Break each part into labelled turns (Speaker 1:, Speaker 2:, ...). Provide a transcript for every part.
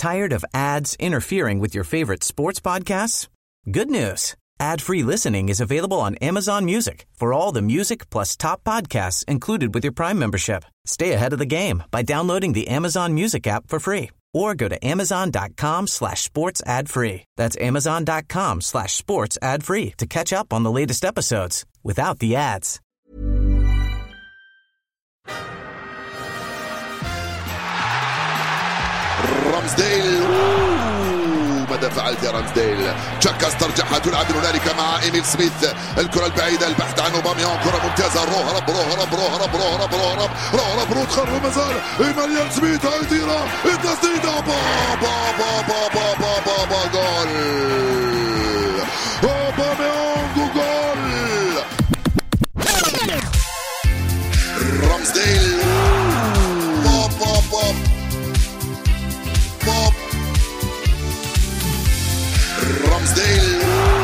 Speaker 1: Tired of ads interfering with your favorite sports podcasts? Good news. Ad-free listening is available on Amazon Music for all the music plus top podcasts included with your Prime membership. Stay ahead of the game by downloading the Amazon Music app for free or go to amazon.com/sports ad free. That's amazon.com/sports ad free to catch up on the latest episodes without the ads.
Speaker 2: رامزديل ماذا فعلت يا رامزديل؟ تشاكا استرجعها تلعب من هنالك مع إيميل سميث، الكرة البعيدة البحث عن أوباميانغ، كرة ممتازة، روهرب تخرب مازال إيميل سميث هيديرها التسديدة جول أوباميانغ جول رامزديل رامزديل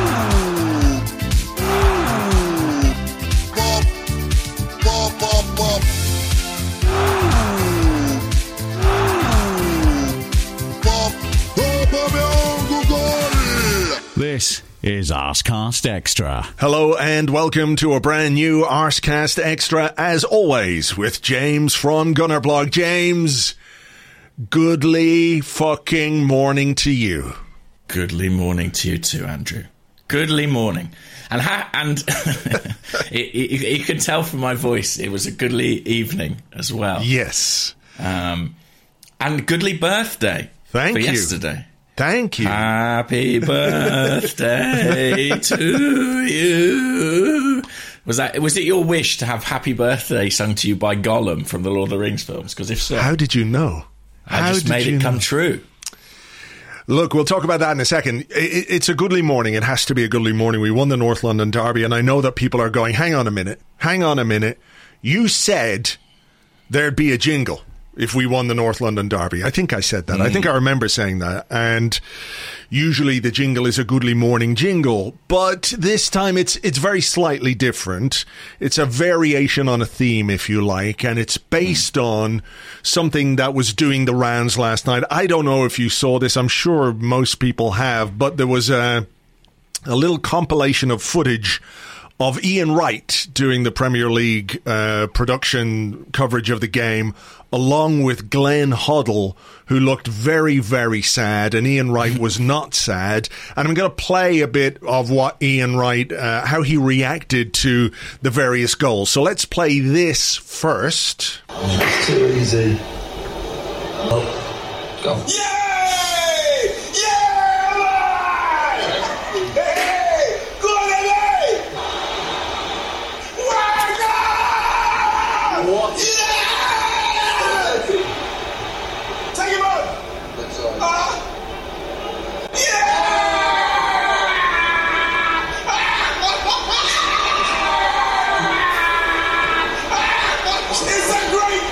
Speaker 3: This is Arsecast Extra.
Speaker 4: Hello and welcome to a brand new Arsecast Extra, as always, with James from Gunnerblog. James, goodly fucking morning to you.
Speaker 5: Goodly morning to you too, Andrew. Goodly morning. And you can tell from my voice it was a goodly evening as well.
Speaker 4: Yes.
Speaker 5: And goodly birthday
Speaker 4: Thank
Speaker 5: for
Speaker 4: you.
Speaker 5: yesterday.
Speaker 4: Thank you.
Speaker 5: Happy birthday to you. Was it your wish to have Happy Birthday sung to you by Gollum from the Lord of the Rings films? Because if so...
Speaker 4: How did you know?
Speaker 5: I just made it come true.
Speaker 4: Look, we'll talk about that in a second. It's a goodly morning. It has to be a goodly morning. We won the North London Derby, and I know that people are going, hang on a minute. You said there'd be a jingle if we won the North London Derby. I think I said that. I think I remember saying that. And usually the jingle is a goodly morning jingle, but this time it's very slightly different. It's a variation on a theme, if you like, and it's based on something that was doing the rounds last night. I don't know if you saw this. I'm sure most people have, but there was a little compilation of footage of Ian Wright doing the Premier League production coverage of the game, along with Glenn Hoddle, who looked very, very sad, and Ian Wright was not sad. And I'm going to play a bit of what Ian Wright, how he reacted to the various goals. So let's play this first.
Speaker 6: It's too easy. Oh, go.
Speaker 2: Yay!
Speaker 6: What?
Speaker 2: Take him on! It's a great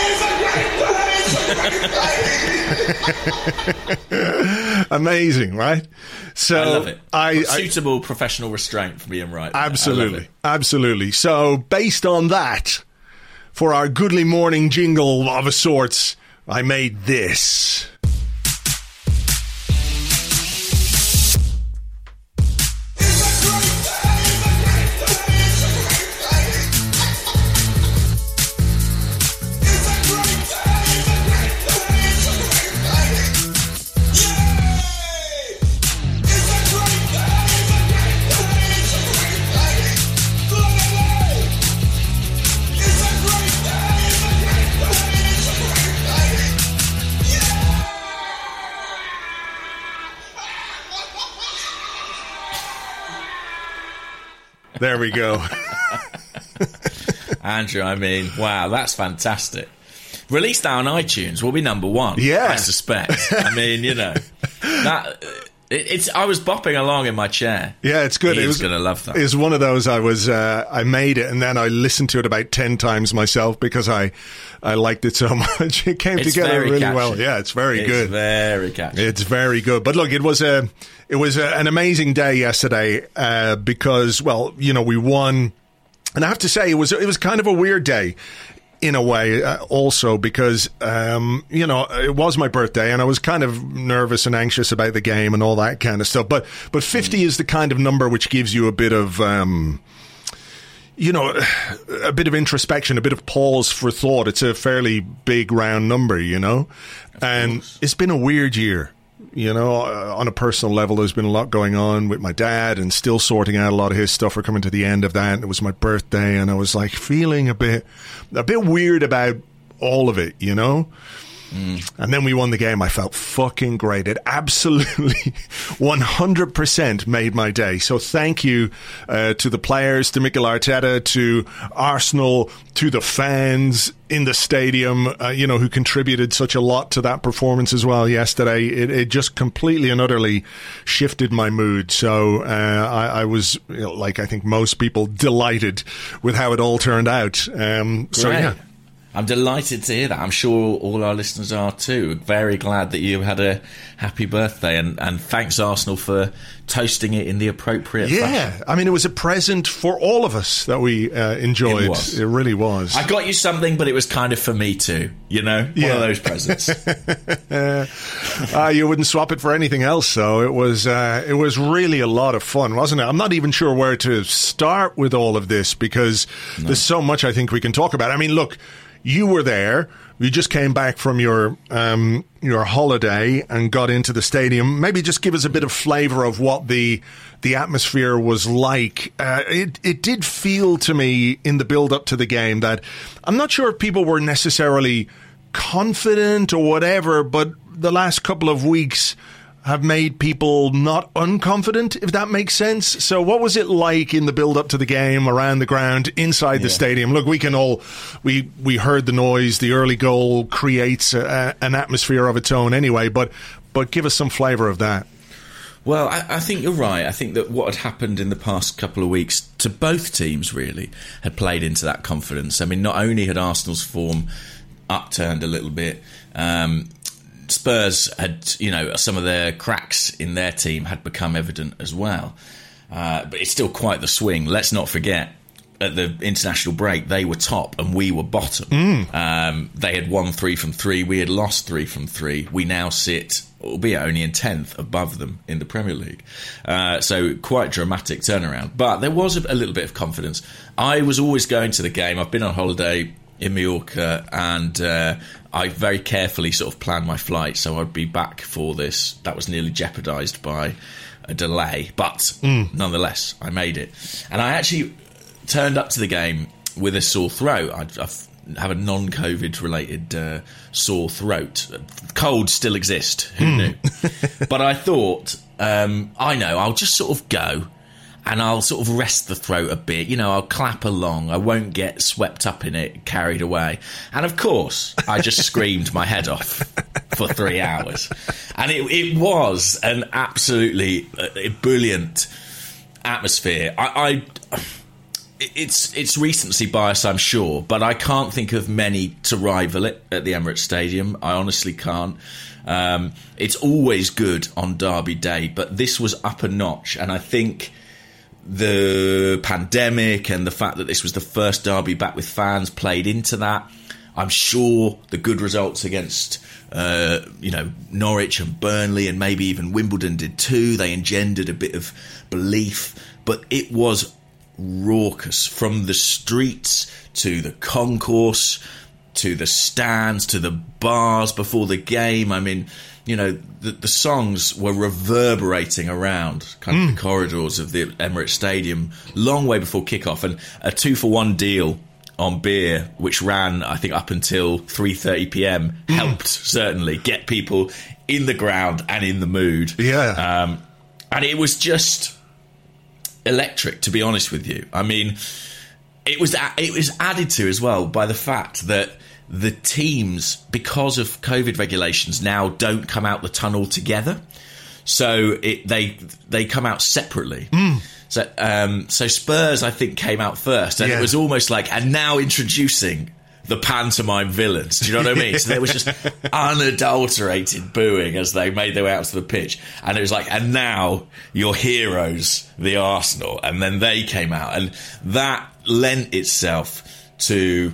Speaker 2: day!
Speaker 4: Amazing, right? So
Speaker 5: I love it. Suitable professional restraint from Ian Wright.
Speaker 4: Absolutely. So based on that, for our goodly morning jingle of a sorts, I made this. There we go.
Speaker 5: Andrew, I mean, wow, that's fantastic. Released that on iTunes, will be number one.
Speaker 4: Yeah.
Speaker 5: I suspect. I mean, you know, that I was bopping along in my chair.
Speaker 4: Yeah, it's good.
Speaker 5: He's going to love that.
Speaker 4: It was one of those I made it and then I listened to it about 10 times myself because I liked it so much. It came together really catchy. Well. Yeah, it's very good.
Speaker 5: It's very catchy.
Speaker 4: It's very good. But look, it was an amazing day yesterday because, well, you know, we won. And I have to say, it was kind of a weird day. in a way, also because, it was my birthday and I was kind of nervous and anxious about the game and all that kind of stuff. But 50 is the kind of number which gives you a bit of, a bit of introspection, a bit of pause for thought. It's a fairly big round number, and it's been a weird year. On a personal level, there's been a lot going on with my dad and still sorting out a lot of his stuff. We're coming to the end of that. And it was my birthday and I was like feeling a bit weird about all of it, And then we won the game. I felt fucking great. It absolutely 100% made my day. So thank you to the players, to Mikel Arteta, to Arsenal, to the fans in the stadium, who contributed such a lot to that performance as well yesterday. It just completely and utterly shifted my mood. So I was, like I think most people, delighted with how it all turned out. So yeah.
Speaker 5: I'm delighted to hear that. I'm sure all our listeners are too. Very glad that you had a happy birthday, and thanks Arsenal for toasting it in the appropriate fashion.
Speaker 4: I mean, it was a present for all of us that we enjoyed. It really was.
Speaker 5: I got you something, but it was kind of for me too, One of those presents.
Speaker 4: You wouldn't swap it for anything else, though. It was really a lot of fun, wasn't it? I'm not even sure where to start with all of this because there's so much I think we can talk about. I mean, look, you were there. You just came back from your holiday and got into the stadium. Maybe just give us a bit of flavour of what the atmosphere was like. It did feel to me in the build-up to the game that I'm not sure if people were necessarily confident or whatever, but the last couple of weeks have made people not unconfident, if that makes sense. So what was it like in the build-up to the game, around the ground, inside the stadium? Look, we heard the noise. The early goal creates an atmosphere of its own anyway, but give us some flavour of that.
Speaker 5: Well, I think you're right. I think that what had happened in the past couple of weeks to both teams really had played into that confidence. I mean, not only had Arsenal's form upturned a little bit, Spurs had, some of their cracks in their team had become evident as well. But it's still quite the swing. Let's not forget, at the international break, they were top and we were bottom. They had won 3 from 3. We had lost 3 from 3. We now sit, albeit only in 10th, above them in the Premier League. So quite dramatic turnaround. But there was a little bit of confidence. I was always going to the game. I've been on holiday in Mallorca, and I very carefully sort of planned my flight, so I'd be back for this. That was nearly jeopardised by a delay, but nonetheless, I made it. And I actually turned up to the game with a sore throat. I have a non-COVID related sore throat. Colds still exist, who knew? But I thought, I'll just sort of go and I'll sort of rest the throat a bit. I'll clap along. I won't get swept up in it, carried away. And of course, I just screamed my head off for 3 hours. And it was an absolutely ebullient atmosphere. It's recency bias, I'm sure, but I can't think of many to rival it at the Emirates Stadium. I honestly can't. It's always good on Derby Day, but this was up a notch, and I think the pandemic and the fact that this was the first derby back with fans played into that. I'm sure the good results against Norwich and Burnley and maybe even Wimbledon did too. They engendered a bit of belief, but it was raucous from the streets to the concourse to the stands to the bars before the game. I mean, the songs were reverberating around kind of the corridors of the Emirates Stadium long way before kickoff, and a 2-for-1 deal on beer, which ran, I think, up until 3:30 p.m, helped certainly get people in the ground and in the mood.
Speaker 4: Yeah.
Speaker 5: And it was just electric, to be honest with you. I mean, it was added to as well by the fact that the teams, because of COVID regulations, now don't come out the tunnel together. So they come out separately. So Spurs, I think, came out first. And it was almost like, and now introducing the pantomime villains. Do you know what I mean? So there was just unadulterated booing as they made their way out to the pitch. And it was like, and now your heroes, the Arsenal. And then they came out. And that lent itself to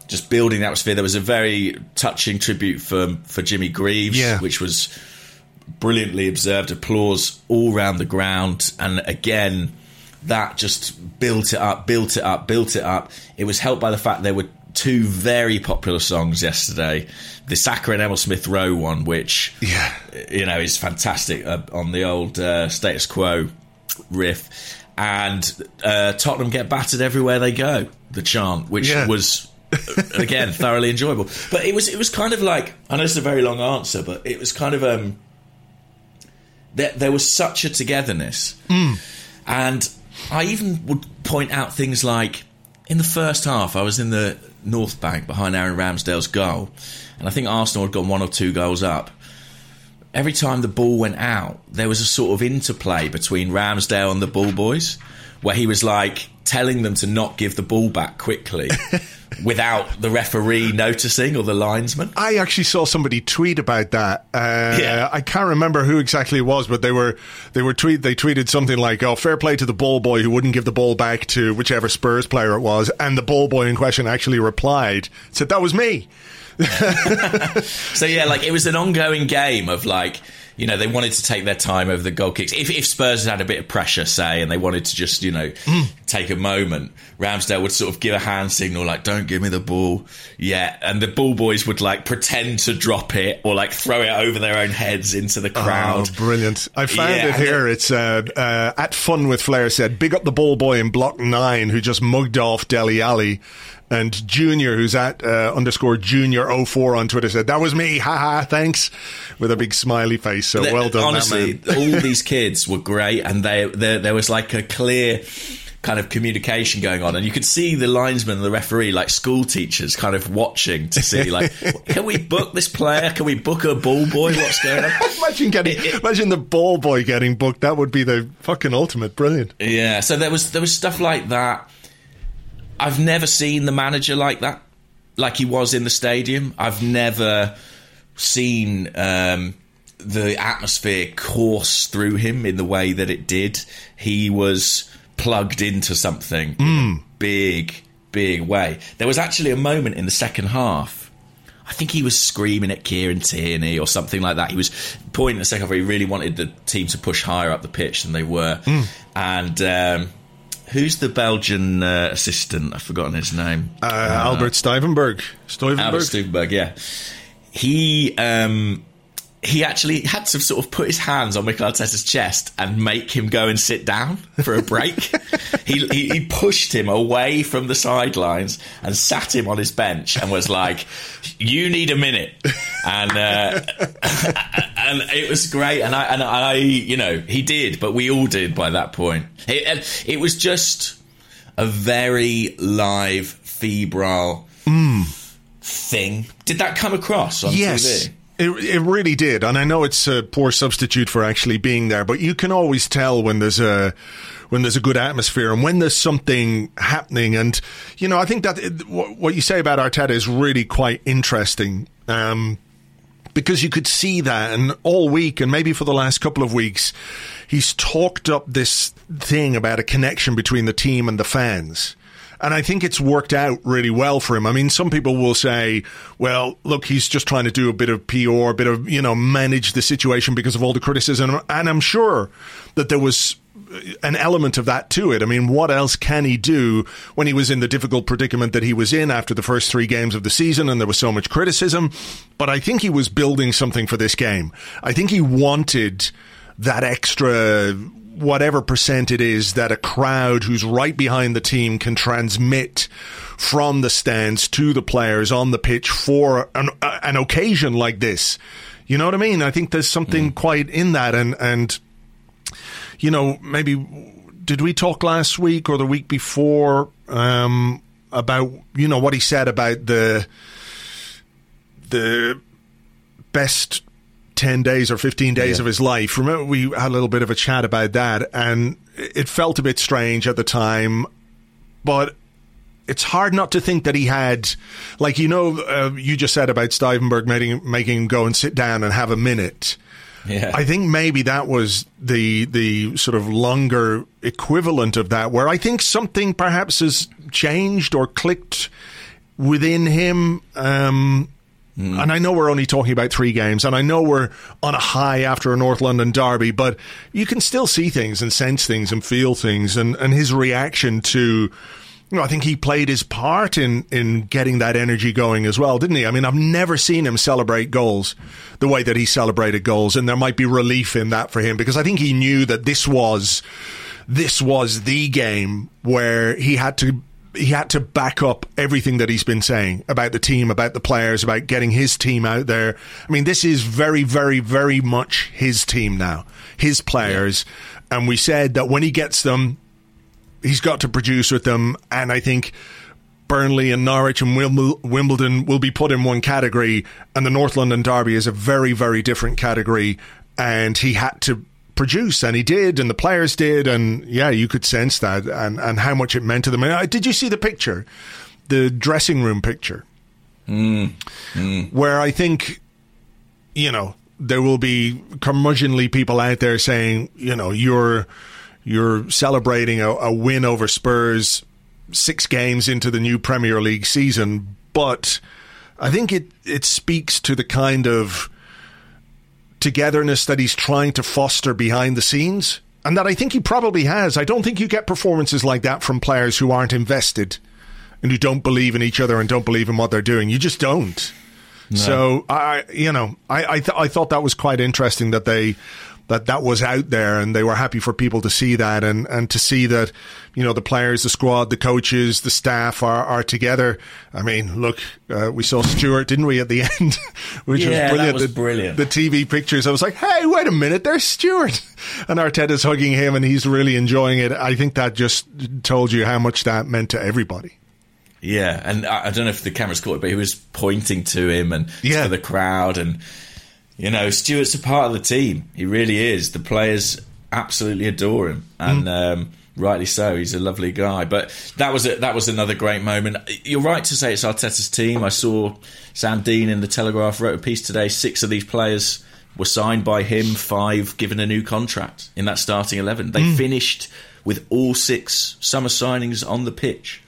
Speaker 5: just building the atmosphere. There was a very touching tribute for Jimmy Greaves, which was brilliantly observed. Applause all around the ground. And again, that just built it up. It was helped by the fact there were two very popular songs yesterday. The Saka and Emil Smith Rowe one, which is fantastic on the old Status Quo riff, and Tottenham get battered everywhere they go, the chant, which was again thoroughly enjoyable. But it was kind of like, I know it's a very long answer, but it was kind of there was such a togetherness. And I even would point out things like, in the first half, I was in the North Bank behind Aaron Ramsdale's goal, and I think Arsenal had gone 1 or 2 goals up. Every time the ball went out, there was a sort of interplay between Ramsdale and the ball boys, where he was like telling them to not give the ball back quickly without the referee noticing, or the linesman.
Speaker 4: I actually saw somebody tweet about that. I can't remember who exactly it was, but they tweeted something like, "Oh, fair play to the ball boy who wouldn't give the ball back to whichever Spurs player it was," and the ball boy in question actually replied, said, "That was me."
Speaker 5: So like it was an ongoing game of like, they wanted to take their time over the goal kicks. If Spurs had a bit of pressure, say, and they wanted to just, take a moment, Ramsdale would sort of give a hand signal like, "Don't give me the ball yet." And the ball boys would like pretend to drop it or like throw it over their own heads into the crowd.
Speaker 4: Oh, brilliant. I found it here. It's at Fun with Flair said, "Big up the ball boy in block 9 who just mugged off Dele Alli." And Junior, who's at _Junior04 on Twitter, said, "That was me, haha, thanks," with a big smiley face. So well done,
Speaker 5: honestly,
Speaker 4: that man.
Speaker 5: All these kids were great, and there was like a clear kind of communication going on, and you could see the linesman and the referee, like school teachers, kind of watching to see, like, can we book this player? Can we book a ball boy? What's going on?
Speaker 4: Imagine the ball boy getting booked. That would be the fucking ultimate. Brilliant.
Speaker 5: Yeah. So there was stuff like that. I've never seen the manager like that, like he was in the stadium. I've never seen the atmosphere course through him in the way that it did. He was plugged into something in a big, big way. There was actually a moment in the second half, I think he was screaming at Kieran Tierney or something like that. He was pointing in the second half where he really wanted the team to push higher up the pitch than they were. And who's the Belgian assistant? I've forgotten his name.
Speaker 4: Albert Stuyvenberg.
Speaker 5: Albert Stuyvenberg, yeah. He actually had to sort of put his hands on Mikel Arteta's chest and make him go and sit down for a break. he pushed him away from the sidelines and sat him on his bench and was like, "You need a minute." And and it was great. And I he did, but we all did by that point. It was just a very live, febrile thing. Did that come across on TV?
Speaker 4: It really did, and I know it's a poor substitute for actually being there, but you can always tell when there's a good atmosphere and when there's something happening. And I think that what you say about Arteta is really quite interesting, because you could see that, and all week, and maybe for the last couple of weeks, he's talked up this thing about a connection between the team and the fans. And I think it's worked out really well for him. I mean, some people will say, well, look, he's just trying to do a bit of PR, a bit of, manage the situation because of all the criticism. And I'm sure that there was an element of that to it. I mean, what else can he do when he was in the difficult predicament that he was in after the first 3 games of the season and there was so much criticism? But I think he was building something for this game. I think he wanted that extra whatever percent it is that a crowd who's right behind the team can transmit from the stands to the players on the pitch for an occasion like this. You know what I mean? I think there's something quite in that. And maybe did we talk last week or the week before about, what he said about the best 10 days or 15 days of his life. Remember, we had a little bit of a chat about that, and it felt a bit strange at the time, but it's hard not to think that he had, like, you just said about Stuyvenberg making him go and sit down and have a minute. Yeah. I think maybe that was the sort of longer equivalent of that, where I think something perhaps has changed or clicked within him. And I know we're only talking about 3 games, and I know we're on a high after a North London derby, but you can still see things and sense things and feel things, and his reaction to, I think he played his part in getting that energy going as well, didn't he? I mean, I've never seen him celebrate goals the way that he celebrated goals, and there might be relief in that for him, because I think he knew that this was the game where he had to back up everything that he's been saying about the team, about the players, about getting his team out there. I mean, this is very, very, very much his team now, his players. Yeah. And we said that when he gets them, he's got to produce with them. And I think Burnley and Norwich and Wimbledon will be put in one category, and the North London derby is a very, very different category. And he had to produce, and he did, and the players did, and you could sense that, and how much it meant to them. Did you see the picture, the dressing room picture, where I think, there will be curmudgeonly people out there saying, you're celebrating a win over Spurs 6 games into the new Premier League season, but I think it speaks to the kind of togetherness that he's trying to foster behind the scenes, and that I think he probably has. I don't think you get performances like that from players who aren't invested and who don't believe in each other and don't believe in what they're doing. You just don't. No. So I thought that was quite interesting that that was out there, and they were happy for people to see that, and to see that, the players, the squad, the coaches, the staff are together. I mean, look, we saw Stuart, didn't we, at the end? Which was brilliant. That was brilliant. The TV pictures, I was like, hey, wait a minute, there's Stuart. And Arteta's hugging him, and he's really enjoying it. I think that just told you how much that meant to everybody.
Speaker 5: Yeah, and I don't know if the cameras caught it, but he was pointing to him and to the crowd, and Stuart's a part of the team. He really is. The players absolutely adore him, and rightly so. He's a lovely guy. But that was another great moment. You're right to say it's Arteta's team. I saw Sam Dean in the Telegraph wrote a piece today. 6 of these players were signed by him, 5 given a new contract in that starting 11. They finished with all 6 summer signings on the pitch.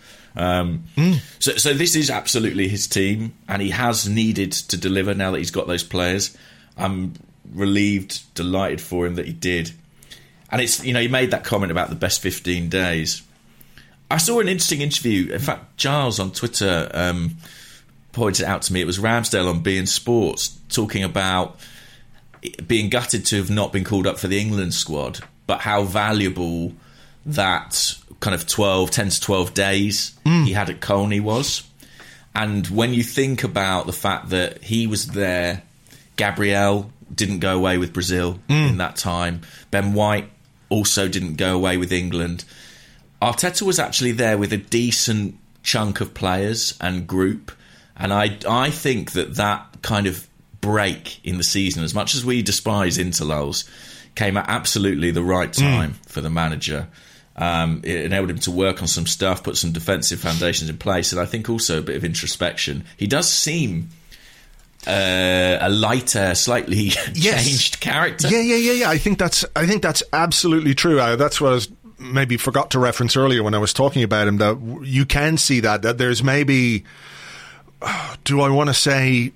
Speaker 5: So this is absolutely his team, and he has needed to deliver now that he's got those players. I'm relieved, delighted for him that he did. And it's, he made that comment about the best 15 days. I saw an interesting interview. In fact, Giles on Twitter pointed out to me, it was Ramsdale on beIN Sports talking about being gutted to have not been called up for the England squad, but how valuable that kind of 10 to 12 days he had at Colney was. And when you think about the fact that he was there, Gabriel didn't go away with Brazil in that time. Ben White also didn't go away with England. Arteta was actually there with a decent chunk of players and group. And I think that kind of break in the season, as much as we despise interlulls, came at absolutely the right time for the manager. It enabled him to work on some stuff, put some defensive foundations in place, and I think also a bit of introspection. He does seem a lighter, slightly changed character.
Speaker 4: Yeah. I think that's absolutely true. That's what I was maybe forgot to reference earlier when I was talking about him. That you can see that there's maybe, do I want to say,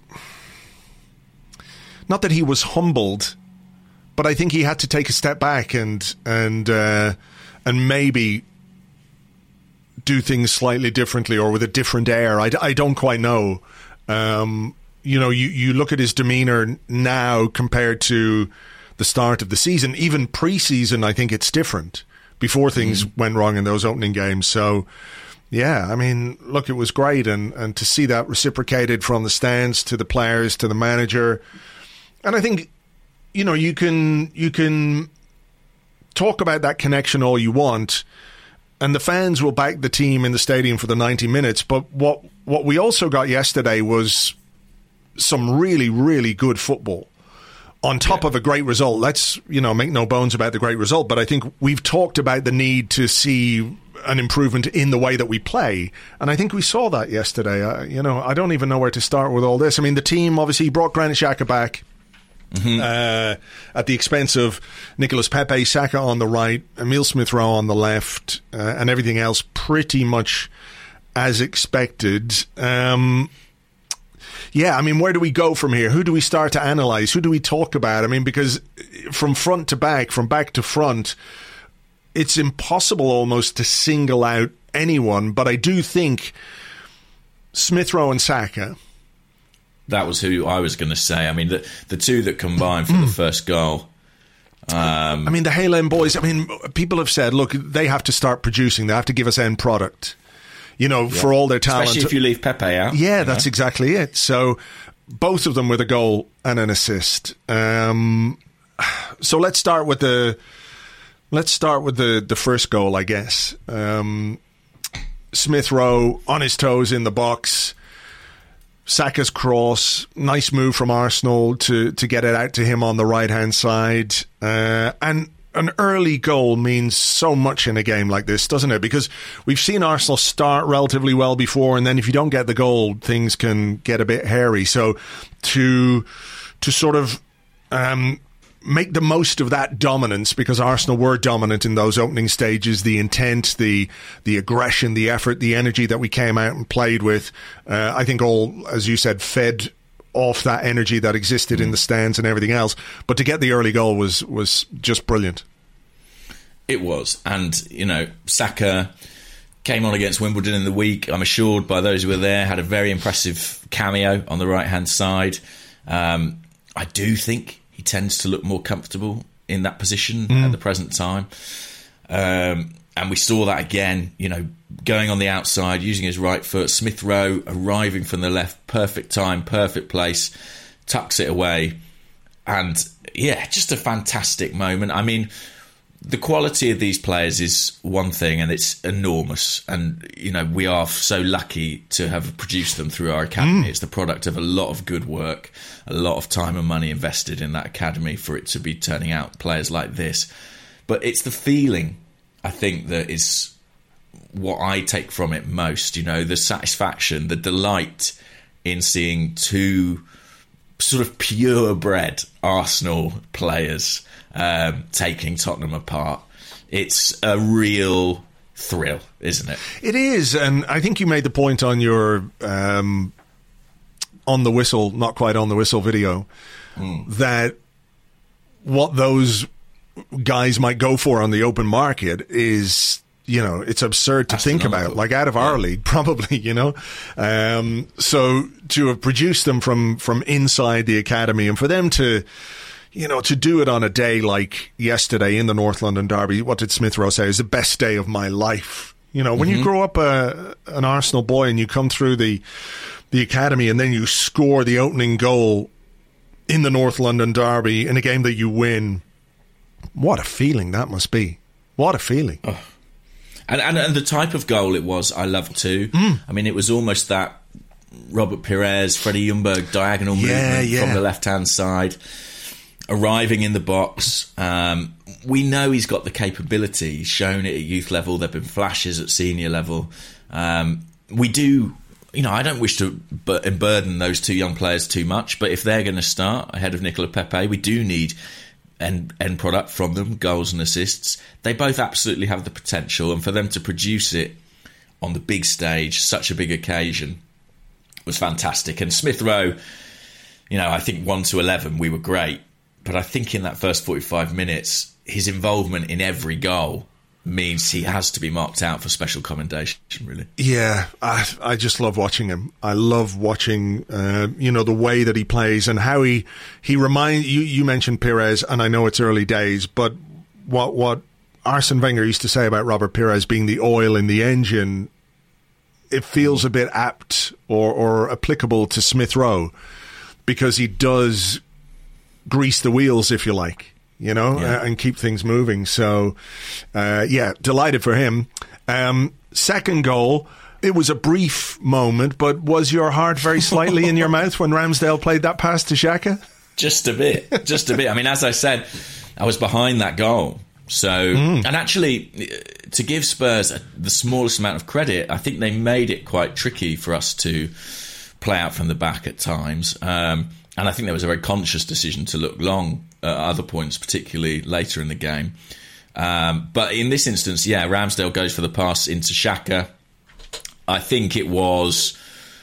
Speaker 4: not that he was humbled, but I think he had to take a step back and maybe do things slightly differently or with a different air. I don't quite know. You look at his demeanour now compared to the start of the season, even pre-season, I think it's different before things went wrong in those opening games. So, yeah, I mean, look, it was great. And to see that reciprocated from the stands to the players to the manager. And I think, you can talk about that connection all you want, and the fans will back the team in the stadium for the 90 minutes. But what we also got yesterday was some really, really good football on top of a great result. Let's, make no bones about the great result. But I think we've talked about the need to see an improvement in the way that we play. And I think we saw that yesterday. I don't even know where to start with all this. I mean, the team obviously brought Granit Xhaka back. At the expense of Nicolas Pepe, Saka on the right, Emile Smith-Rowe on the left, and everything else pretty much as expected. Yeah, I mean, where do we go from here? Who do we start to analyse? Who do we talk about? I mean, because from front to back, from back to front, it's impossible almost to single out anyone. But I do think Smith Rowe and Saka.
Speaker 5: That was who I was going to say. I mean, the two that combined for the first goal.
Speaker 4: I mean, the Hale End boys, I mean, people have said, look, they have to start producing. They have to give us end product. You know, for all their talent.
Speaker 5: Especially if you leave Pepe out.
Speaker 4: Yeah, that's exactly it. So both of them with a goal and an assist. So let's start with the first goal, I guess. Smith Rowe on his toes in the box. Saka's cross, nice move from Arsenal to get it out to him on the right-hand side. And an early goal means so much in a game like this, doesn't it? Because we've seen Arsenal start relatively well before, and then if you don't get the goal, things can get a bit hairy. So to sort of make the most of that dominance, because Arsenal were dominant in those opening stages, the intent, the aggression, the effort, the energy that we came out and played with, I think all, as you said, fed off that energy that existed in the stands and everything else. But to get the early goal was just brilliant.
Speaker 5: It was. And, you know, Saka came on against Wimbledon in the week. I'm assured by those who were there, had a very impressive cameo on the right-hand side. I do think he tends to look more comfortable in that position at the present time. And we saw that again, you know, going on the outside, using his right foot. Smith Rowe arriving from the left, perfect time, perfect place, tucks it away. And, yeah, just a fantastic moment. I mean, the quality of these players is one thing, and it's enormous. And, you know, we are so lucky to have produced them through our academy. It's the product of a lot of good work, a lot of time and money invested in that academy for it to be turning out players like this. But it's the feeling, I think, that is what I take from it most. You know, the satisfaction, the delight in seeing two sort of purebred Arsenal players taking Tottenham apart. It's a real thrill, isn't it?
Speaker 4: It is, and I think you made the point on your on the whistle, not quite on the whistle video, that what those guys might go for on the open market is, you know, it's absurd to think about, like out of our league, probably, you know. So to have produced them from inside the academy, and for them to, you know, to do it on a day like yesterday in the North London derby, what did Smith Rowe say? Is the best day of my life. You know, when you grow up an Arsenal boy and you come through the academy and then you score the opening goal in the North London derby in a game that you win, what a feeling that must be. What a feeling.
Speaker 5: Oh. And the type of goal it was, I loved too. I mean, it was almost that Robert Pires, Freddie Ljungberg diagonal movement from the left-hand side, arriving in the box. We know he's got the capability. He's shown it at youth level. There have been flashes at senior level. We do, you know, I don't wish to burden those two young players too much, but if they're going to start ahead of Nicola Pepe, we do need end product from them, goals and assists. They both absolutely have the potential, and for them to produce it on the big stage, such a big occasion, was fantastic. And Smith Rowe, you know, I think 1-11 we were great, but I think in that first 45 minutes his involvement in every goal means he has to be marked out for special commendation, really.
Speaker 4: Yeah, I just love watching him. I love watching, you know, the way that he plays and how he reminds you. You mentioned Pires, and I know it's early days, but what Arsene Wenger used to say about Robert Pires being the oil in the engine, it feels a bit apt or applicable to Smith Rowe, because he does grease the wheels, if you like. You know, and keep things moving. So, delighted for him. Second goal, it was a brief moment, but was your heart very slightly in your mouth when Ramsdale played that pass to Xhaka?
Speaker 5: Just a bit, just a bit. I mean, as I said, I was behind that goal. So, and actually, to give Spurs the smallest amount of credit, I think they made it quite tricky for us to play out from the back at times. And I think there was a very conscious decision to look long at other points, particularly later in the game. But in this instance, Ramsdale goes for the pass into Xhaka. I think it was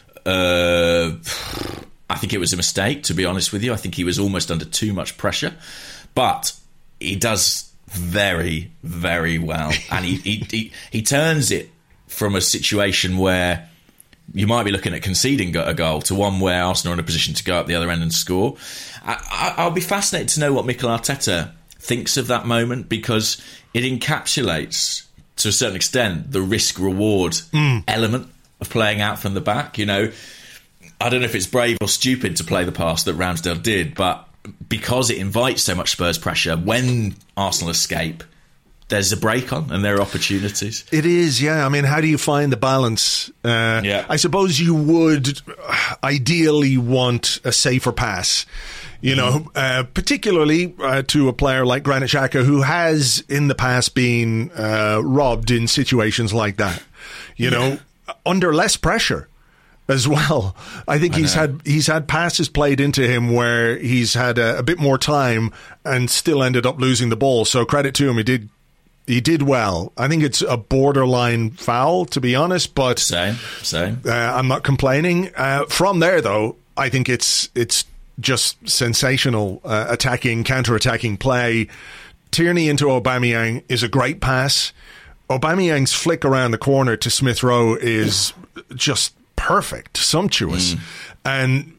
Speaker 5: a mistake, to be honest with you. I think he was almost under too much pressure, but he does very, very well, and he turns it from a situation where you might be looking at conceding a goal to one where Arsenal are in a position to go up the other end and score. I'll be fascinated to know what Mikel Arteta thinks of that moment, because it encapsulates, to a certain extent, the risk-reward element of playing out from the back. You know, I don't know if it's brave or stupid to play the pass that Ramsdale did, but because it invites so much Spurs pressure, when Arsenal escape, there's a break on and there are opportunities.
Speaker 4: It is, yeah. I mean, how do you find the balance? I suppose you would ideally want a safer pass, you know, particularly to a player like Granit Xhaka, who has in the past been robbed in situations like that, you know, under less pressure as well. I think he's had passes played into him where he's had a bit more time and still ended up losing the ball. So credit to him, he did well. I think it's a borderline foul, to be honest, but
Speaker 5: same.
Speaker 4: I'm not complaining. From there, though, I think it's just sensational counter-attacking play. Tierney into Aubameyang is a great pass. Aubameyang's flick around the corner to Smith Rowe is just perfect, sumptuous. And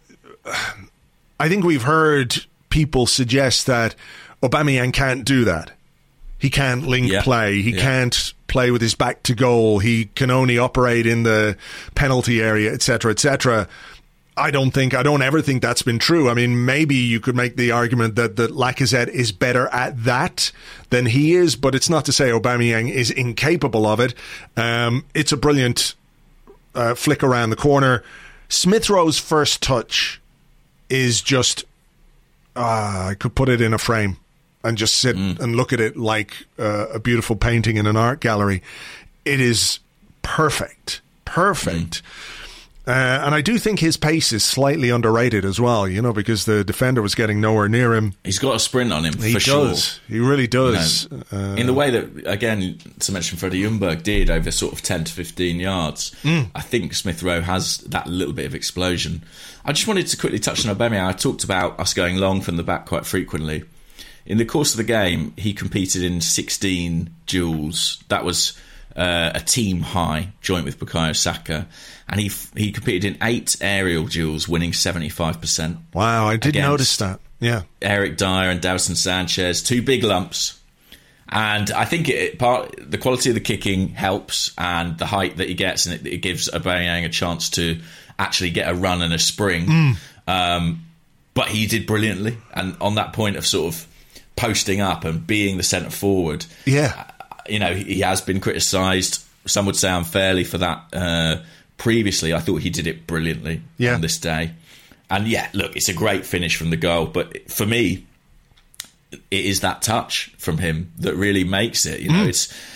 Speaker 4: I think we've heard people suggest that Aubameyang can't do that. He can't link play. He can't play with his back to goal. He can only operate in the penalty area, etc., etc. I don't ever think that's been true. I mean, maybe you could make the argument that Lacazette is better at that than he is, but it's not to say Aubameyang is incapable of it. It's a brilliant flick around the corner. Smith Rowe's first touch is just, I could put it in a frame and just sit and look at it like a beautiful painting in an art gallery. It is perfect. And I do think his pace is slightly underrated as well, you know, because the defender was getting nowhere near him.
Speaker 5: He's got a sprint on him,
Speaker 4: for sure. He really does.
Speaker 5: You know, in the way that, again, to mention Freddie Ljungberg did over sort of 10 to 15 yards, I think Smith Rowe has that little bit of explosion. I just wanted to quickly touch on Aubameyang. I talked about us going long from the back quite frequently. In the course of the game, he competed in 16 duels. That was a team high, joint with Bukayo Saka. And he competed in 8 aerial duels, winning 75%.
Speaker 4: Wow, I did notice that. Yeah,
Speaker 5: Eric Dyer and Davinson Sanchez, 2 big lumps. And I think the quality of the kicking helps, and the height that he gets, and it gives Aubameyang a chance to actually get a run and a spring. But he did brilliantly. And on that point of sort of posting up and being the centre forward, you know, he has been criticised, some would say unfairly, for that previously. I thought he did it brilliantly on this day. And look, it's a great finish from the goal, but for me, it is that touch from him that really makes it. You know,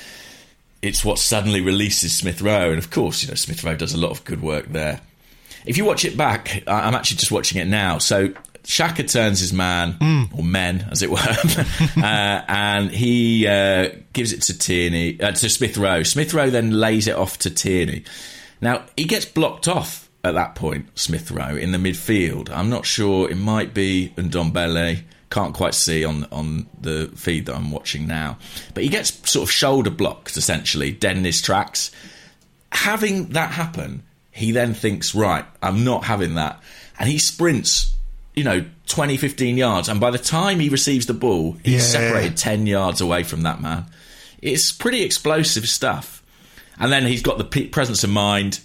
Speaker 5: it's what suddenly releases Smith Rowe, and of course, you know, Smith Rowe does a lot of good work there. If you watch it back, I'm actually just watching it now. So Xhaka turns his man, or men, as it were, and he gives it to Tierney, to Smith Rowe. Smith Rowe then lays it off to Tierney. Now, he gets blocked off at that point, Smith Rowe, in the midfield. I'm not sure, it might be Ndombele, can't quite see on the feed that I'm watching now. But he gets sort of shoulder blocked, essentially, dead in his tracks. Having that happen, he then thinks, right, I'm not having that. And he sprints, you know, 20, 15 yards. And by the time he receives the ball, he's separated 10 yards away from that man. It's pretty explosive stuff. And then he's got the presence of mind.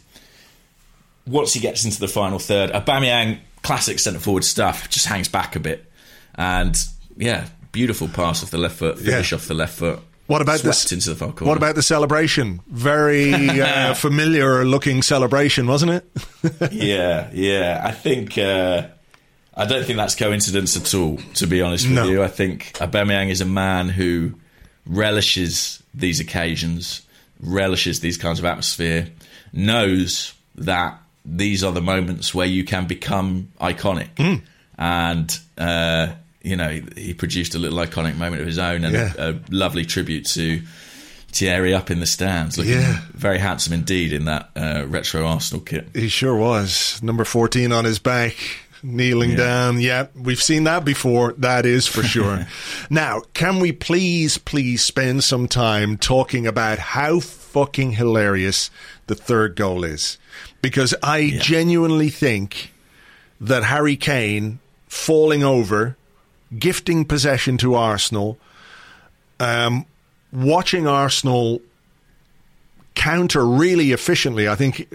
Speaker 5: Once he gets into the final third, Aubameyang, classic centre-forward stuff, just hangs back a bit. And, beautiful pass off the left foot, finish off the left foot.
Speaker 4: What about
Speaker 5: into the far corner.
Speaker 4: What about the celebration? Very familiar-looking celebration, wasn't it?
Speaker 5: Yeah. I think... I don't think that's coincidence at all, to be honest with you. I think Aubameyang is a man who relishes these occasions, relishes these kinds of atmosphere, knows that these are the moments where you can become iconic. And, you know, he produced a little iconic moment of his own, and a lovely tribute to Thierry up in the stands, looking very handsome indeed in that retro Arsenal kit.
Speaker 4: He sure was. Number 14 on his back, kneeling down. Yeah, we've seen that before, that is for sure. Now, can we please spend some time talking about how fucking hilarious the third goal is? Because I genuinely think that Harry Kane falling over, gifting possession to Arsenal, watching Arsenal counter really efficiently, I think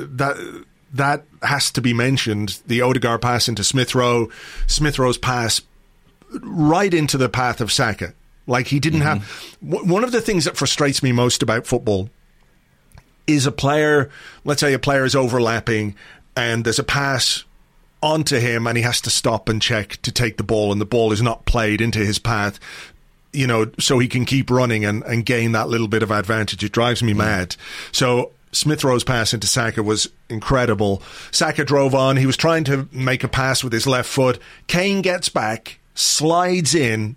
Speaker 4: that has to be mentioned. The Odegaard pass into Smith Rowe, Smith Rowe's pass right into the path of Saka. Like, he didn't have... One of the things that frustrates me most about football is a player, let's say a player is overlapping and there's a pass onto him and he has to stop and check to take the ball, and the ball is not played into his path, you know, so he can keep running and gain that little bit of advantage. It drives me mad. So Smith Rowe's pass into Saka was incredible. Saka drove on. He was trying to make a pass with his left foot. Kane gets back, slides in,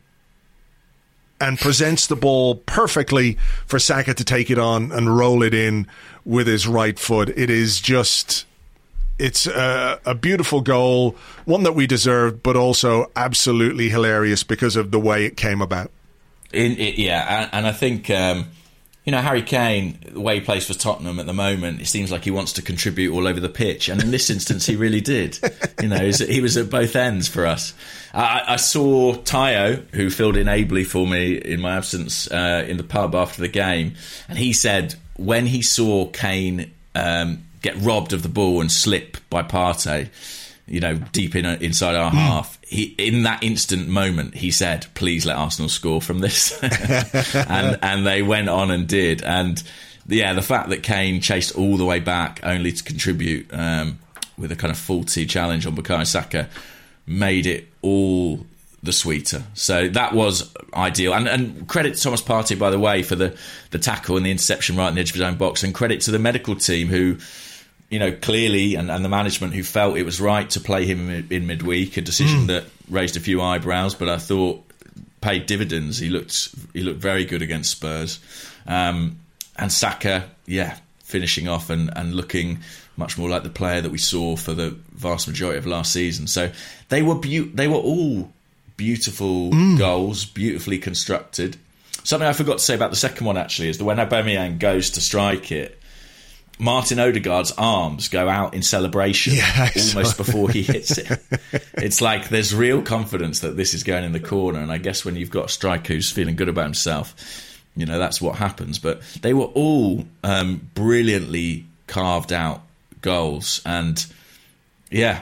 Speaker 4: and presents the ball perfectly for Saka to take it on and roll it in with his right foot. It is just... It's a beautiful goal, one that we deserved, but also absolutely hilarious because of the way it came about.
Speaker 5: And I think, Harry Kane, the way he plays for Tottenham at the moment, it seems like he wants to contribute all over the pitch. And in this instance, he really did. He was at both ends for us. I saw Tayo, who filled in ably for me in my absence in the pub after the game. And he said when he saw Kane... get robbed of the ball and slip by Partey, deep inside our half. In that instant moment, he said, "Please let Arsenal score from this," and they went on and did. And the fact that Kane chased all the way back only to contribute with a kind of faulty challenge on Bukayo Saka made it all the sweeter. So that was ideal. And credit to Thomas Partey, by the way, for the tackle and the interception right on the edge of his own box, and credit to the medical team who, clearly, and the management who felt it was right to play him in midweek, a decision that raised a few eyebrows, but I thought paid dividends. He looked very good against Spurs. And Saka, finishing off and looking much more like the player that we saw for the vast majority of last season. So they were all beautiful goals, beautifully constructed. Something I forgot to say about the second one, actually, is that when Aubameyang goes to strike it, Martin Odegaard's arms go out in celebration almost before he hits it. It's like there's real confidence that this is going in the corner, and I guess when you've got a striker who's feeling good about himself, that's what happens. But they were all brilliantly carved out goals, and it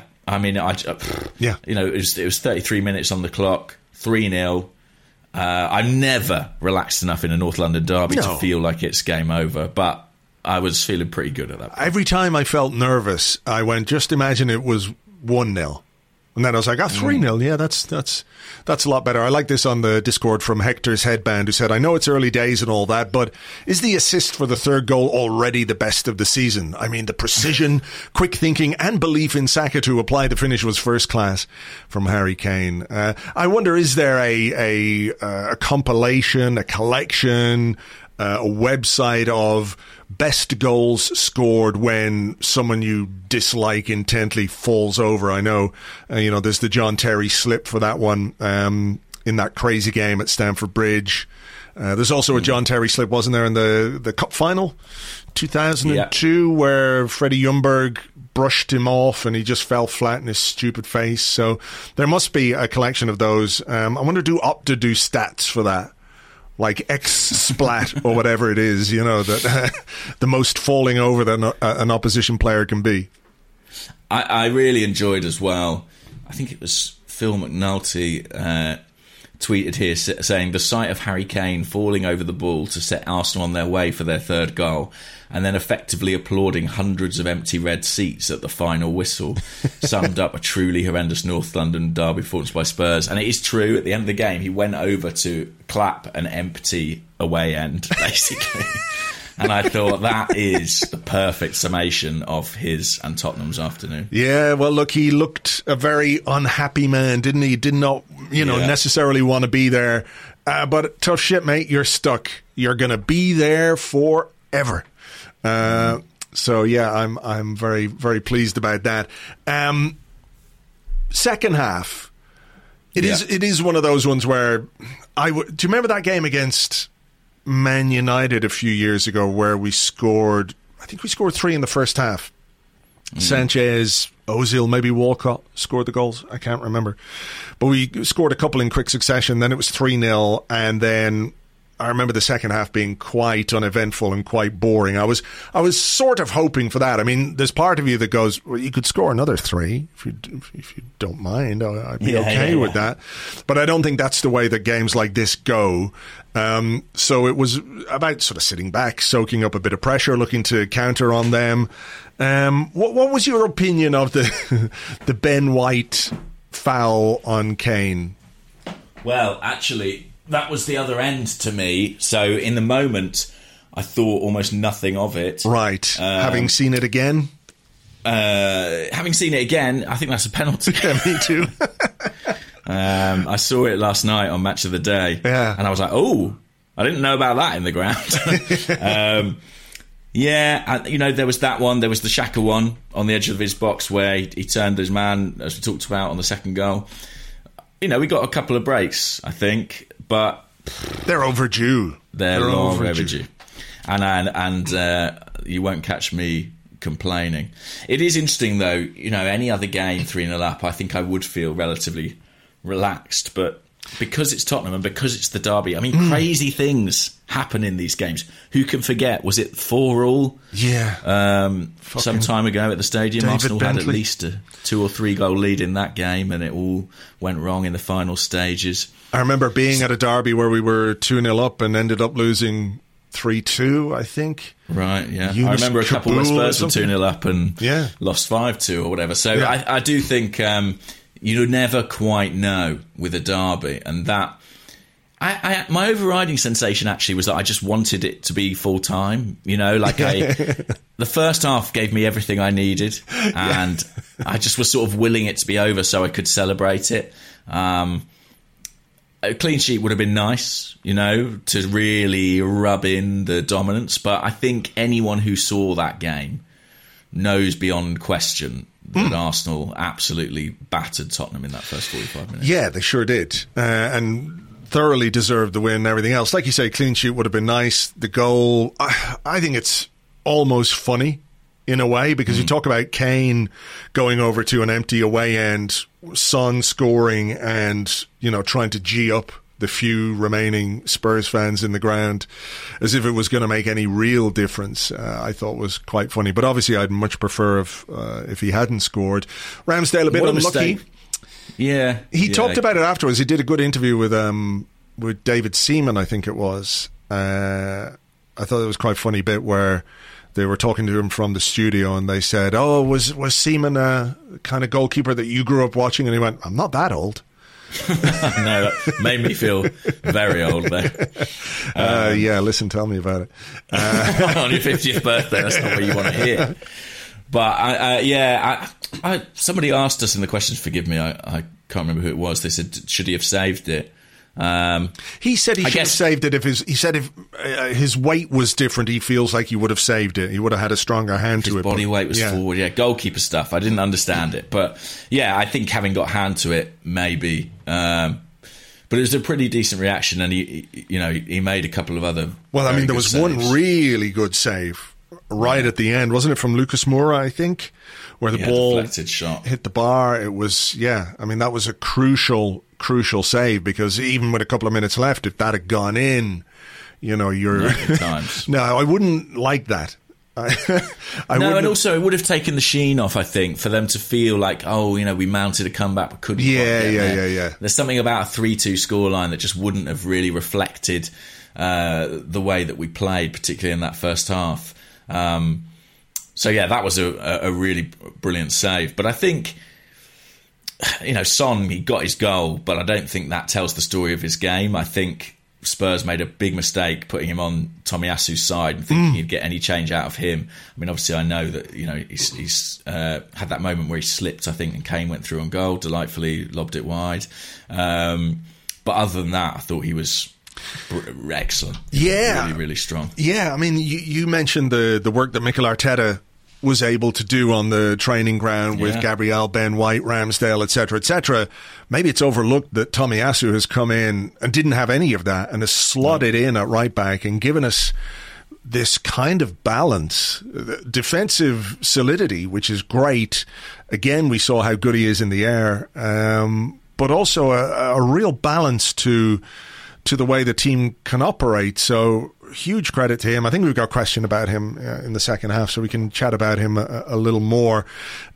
Speaker 5: was 33 minutes on the clock, 3-0. I'm never relaxed enough in a North London derby to feel like it's game over, but I was feeling pretty good at that point.
Speaker 4: Every time I felt nervous, I went, just imagine it was 1-0. And then I was like, 3-0, yeah, that's a lot better. I like this on the Discord from Hector's Headband, who said, I know it's early days and all that, but is the assist for the third goal already the best of the season? I mean, the precision, quick thinking, and belief in Saka to apply the finish was first class from Harry Kane. I wonder, is there a compilation, a collection, a website of best goals scored when someone you dislike intently falls over? I know, there's the John Terry slip for that one in that crazy game at Stamford Bridge. There's also a John Terry slip, wasn't there, in the cup final 2002 where Freddie Ljungberg brushed him off and he just fell flat in his stupid face. So there must be a collection of those. I wonder, do Opta do stats for that? Like X-Splat or whatever it is, that the most falling over that an opposition player can be.
Speaker 5: I really enjoyed as well. I think it was Phil McNulty tweeted here saying the sight of Harry Kane falling over the ball to set Arsenal on their way for their third goal, and then effectively applauding hundreds of empty red seats at the final whistle, summed up a truly horrendous North London derby performance by Spurs. And it is true, at the end of the game, he went over to clap an empty away end, basically. And I thought that is the perfect summation of his and Tottenham's afternoon. Yeah,
Speaker 4: well, look, he looked a very unhappy man, didn't he? He did not, necessarily want to be there. But tough shit, mate. You're stuck. You're going to be there forever. So yeah, I'm very, very pleased about that. Second half, it is one of those ones where do you remember that game against Man United a few years ago where we scored? I think we scored 3 in the first half. Sanchez, Ozil, maybe Walcott scored the goals. I can't remember. But we scored a couple in quick succession. Then it was 3-0. And then I remember the second half being quite uneventful and quite boring. I was sort of hoping for that. I mean, there's part of you that goes, well, you could score another 3 if you don't mind. I'd be okay with that. But I don't think that's the way that games like this go. So it was about sort of sitting back, soaking up a bit of pressure, looking to counter on them. What was your opinion of the Ben White foul on Kane?
Speaker 5: Well, actually, that was the other end to me. So in the moment, I thought almost nothing of it.
Speaker 4: Right. Having seen it again?
Speaker 5: Having seen it again, I think that's a penalty.
Speaker 4: Yeah, me too.
Speaker 5: I saw it last night on Match of the Day.
Speaker 4: Yeah.
Speaker 5: And I was like, oh, I didn't know about that in the ground. There was that one. There was the Xhaka one on the edge of his box where he turned his man, as we talked about on the second goal. We got a couple of breaks, I think, but
Speaker 4: they're overdue.
Speaker 5: They're long overdue. And you won't catch me complaining. It is interesting, though, any other game 3-0 up, I think I would feel relatively relaxed, but because it's Tottenham and because it's the derby, I mean, crazy things happen in these games. Who can forget? Was it 4-4?
Speaker 4: Yeah.
Speaker 5: Some time ago at the stadium,
Speaker 4: David
Speaker 5: Arsenal
Speaker 4: Bentley
Speaker 5: had at least a 2 or 3 goal lead in that game, and it all went wrong in the final stages.
Speaker 4: I remember being at a derby where we were 2-0 up and ended up losing 3-2, I think.
Speaker 5: Right, yeah. I remember a couple where Spurs were 2-0 up and lost 5-2 or whatever. So I do think you never quite know with a derby, and that my overriding sensation actually was that I just wanted it to be full time. The first half gave me everything I needed, and I just was sort of willing it to be over so I could celebrate it. A clean sheet would have been nice, to really rub in the dominance. But I think anyone who saw that game knows beyond question that Arsenal absolutely battered Tottenham in that first 45 minutes. Yeah,
Speaker 4: they sure did. And thoroughly deserved the win and everything else. Like you say, clean sheet would have been nice. The goal, I think it's almost funny in a way, because you talk about Kane going over to an empty away end, Son scoring and, trying to G up the few remaining Spurs fans in the ground as if it was going to make any real difference. I thought was quite funny. But obviously I'd much prefer if he hadn't scored. Ramsdale a bit unlucky.
Speaker 5: Yeah.
Speaker 4: He talked about it afterwards. He did a good interview with David Seaman, I think it was. I thought it was quite a funny bit where they were talking to him from the studio and they said, oh, was Seaman a kind of goalkeeper that you grew up watching? And he went, I'm not that old.
Speaker 5: No, that made me feel very old there.
Speaker 4: Listen, tell me about it.
Speaker 5: On your 50th birthday, that's not what you want to hear. But somebody asked us in the questions, forgive me, I can't remember who it was. They said, should he have saved it?
Speaker 4: He said he should have saved it if his weight was different. He feels like he would have saved it. He would have had a stronger hand to it.
Speaker 5: His body weight was forward. Yeah, goalkeeper stuff. I didn't understand it, but I think having got hand to it, maybe. But it was a pretty decent reaction, and he made a couple of other. Well,
Speaker 4: there was saves. One really good save right at the end, wasn't it, from Lucas Moura, I think, where the ball
Speaker 5: deflected shot
Speaker 4: hit the bar. It was that was a crucial save, because even with a couple of minutes left, if that had gone in, you're
Speaker 5: times.
Speaker 4: No, I wouldn't like that.
Speaker 5: And also it would have taken the sheen off, I think, for them to feel like, we mounted a comeback but couldn't.
Speaker 4: Yeah.
Speaker 5: There's something about a 3-2 scoreline that just wouldn't have really reflected the way that we played, particularly in that first half. That was a really brilliant save. But I think, Son, he got his goal, but I don't think that tells the story of his game. I think Spurs made a big mistake putting him on Tomiyasu's side and thinking he'd get any change out of him. I mean, obviously I know that, he's had that moment where he slipped, I think, and Kane went through on goal, delightfully lobbed it wide. But other than that, I thought he was excellent.
Speaker 4: Yeah.
Speaker 5: Really, really strong.
Speaker 4: Yeah, I mean, you mentioned the work that Mikel Arteta was able to do on the training ground with Gabriel, Ben White, Ramsdale, etc., etc. Maybe it's overlooked that Tomiyasu has come in and didn't have any of that and has slotted in at right back and given us this kind of balance, defensive solidity, which is great. Again, we saw how good he is in the air, but also a real balance to the way the team can operate. So huge credit to him. I think we've got a question about him in the second half, so we can chat about him a little more.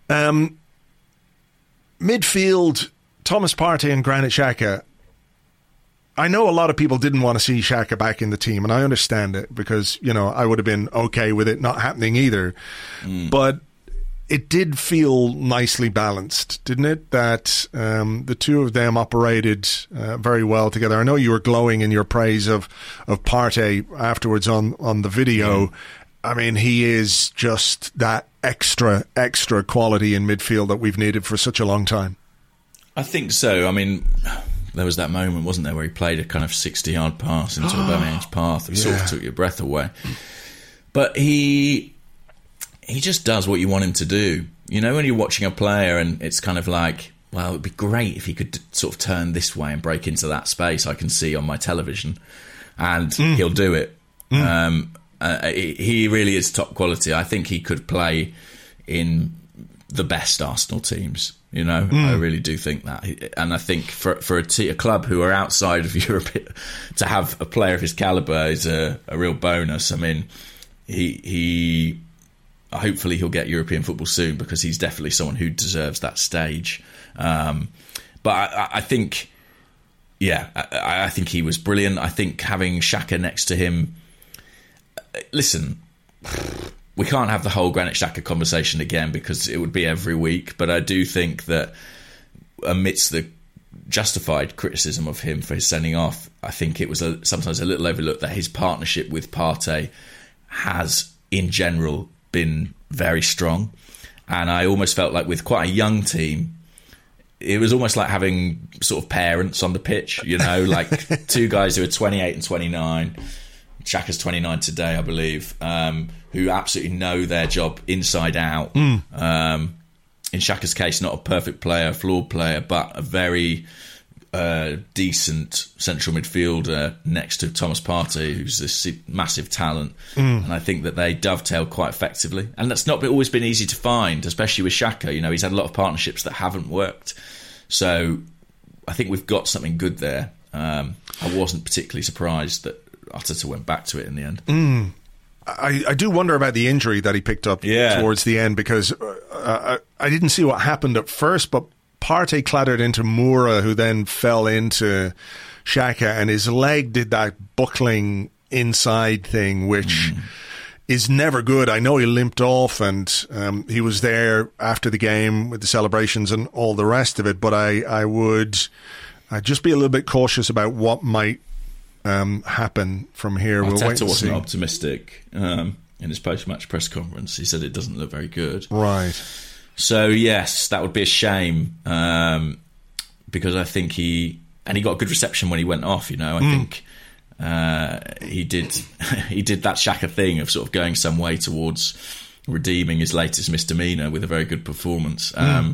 Speaker 4: Midfield, Thomas Partey and Granit Xhaka. I know a lot of people didn't want to see Xhaka back in the team, and I understand it because, I would have been okay with it not happening either. But it did feel nicely balanced, didn't it? That the two of them operated very well together. I know you were glowing in your praise of Partey afterwards on the video. I mean, he is just that extra quality in midfield that we've needed for such a long time.
Speaker 5: I think so. I mean, there was that moment, wasn't there, where he played a kind of 60-yard pass into Aubameyang's path. It sort of took your breath away. But he just does what you want him to do. When you're watching a player and it's kind of like, well, it would be great if he could sort of turn this way and break into that space I can see on my television. And he'll do it. He really is top quality. I think he could play in the best Arsenal teams. I really do think that. And I think for a club who are outside of Europe, to have a player of his calibre is a real bonus. I mean, he hopefully he'll get European football soon because he's definitely someone who deserves that stage. But I think, I think he was brilliant. I think having Xhaka next to him, listen, we can't have the whole Granit Xhaka conversation again because it would be every week. But I do think that amidst the justified criticism of him for his sending off, I think it was sometimes a little overlooked that his partnership with Partey has, in general, been very strong. And I almost felt like with quite a young team, it was almost like having sort of parents on the pitch, like two guys who are 28 and 29. Xhaka's 29 today, I believe, who absolutely know their job inside out. In Xhaka's case, not a perfect player, flawed player, but a very decent central midfielder next to Thomas Partey, who's this massive talent. And I think that they dovetail quite effectively. And that's not always been easy to find, especially with Xhaka. He's had a lot of partnerships that haven't worked. So I think we've got something good there. I wasn't particularly surprised that Arteta went back to it in the end.
Speaker 4: I do wonder about the injury that he picked up towards the end because I didn't see what happened at first, but Partey clattered into Moura, who then fell into Xhaka, and his leg did that buckling inside thing, which is never good. I know he limped off, and he was there after the game with the celebrations and all the rest of it, but I'd just be a little bit cautious about what might happen from here.
Speaker 5: Arteta wasn't optimistic in his post-match press conference. He said it doesn't look very good.
Speaker 4: Right. So
Speaker 5: yes, that would be a shame because I think he got a good reception when he went off. I think he did that Xhaka thing of sort of going some way towards redeeming his latest misdemeanor with a very good performance.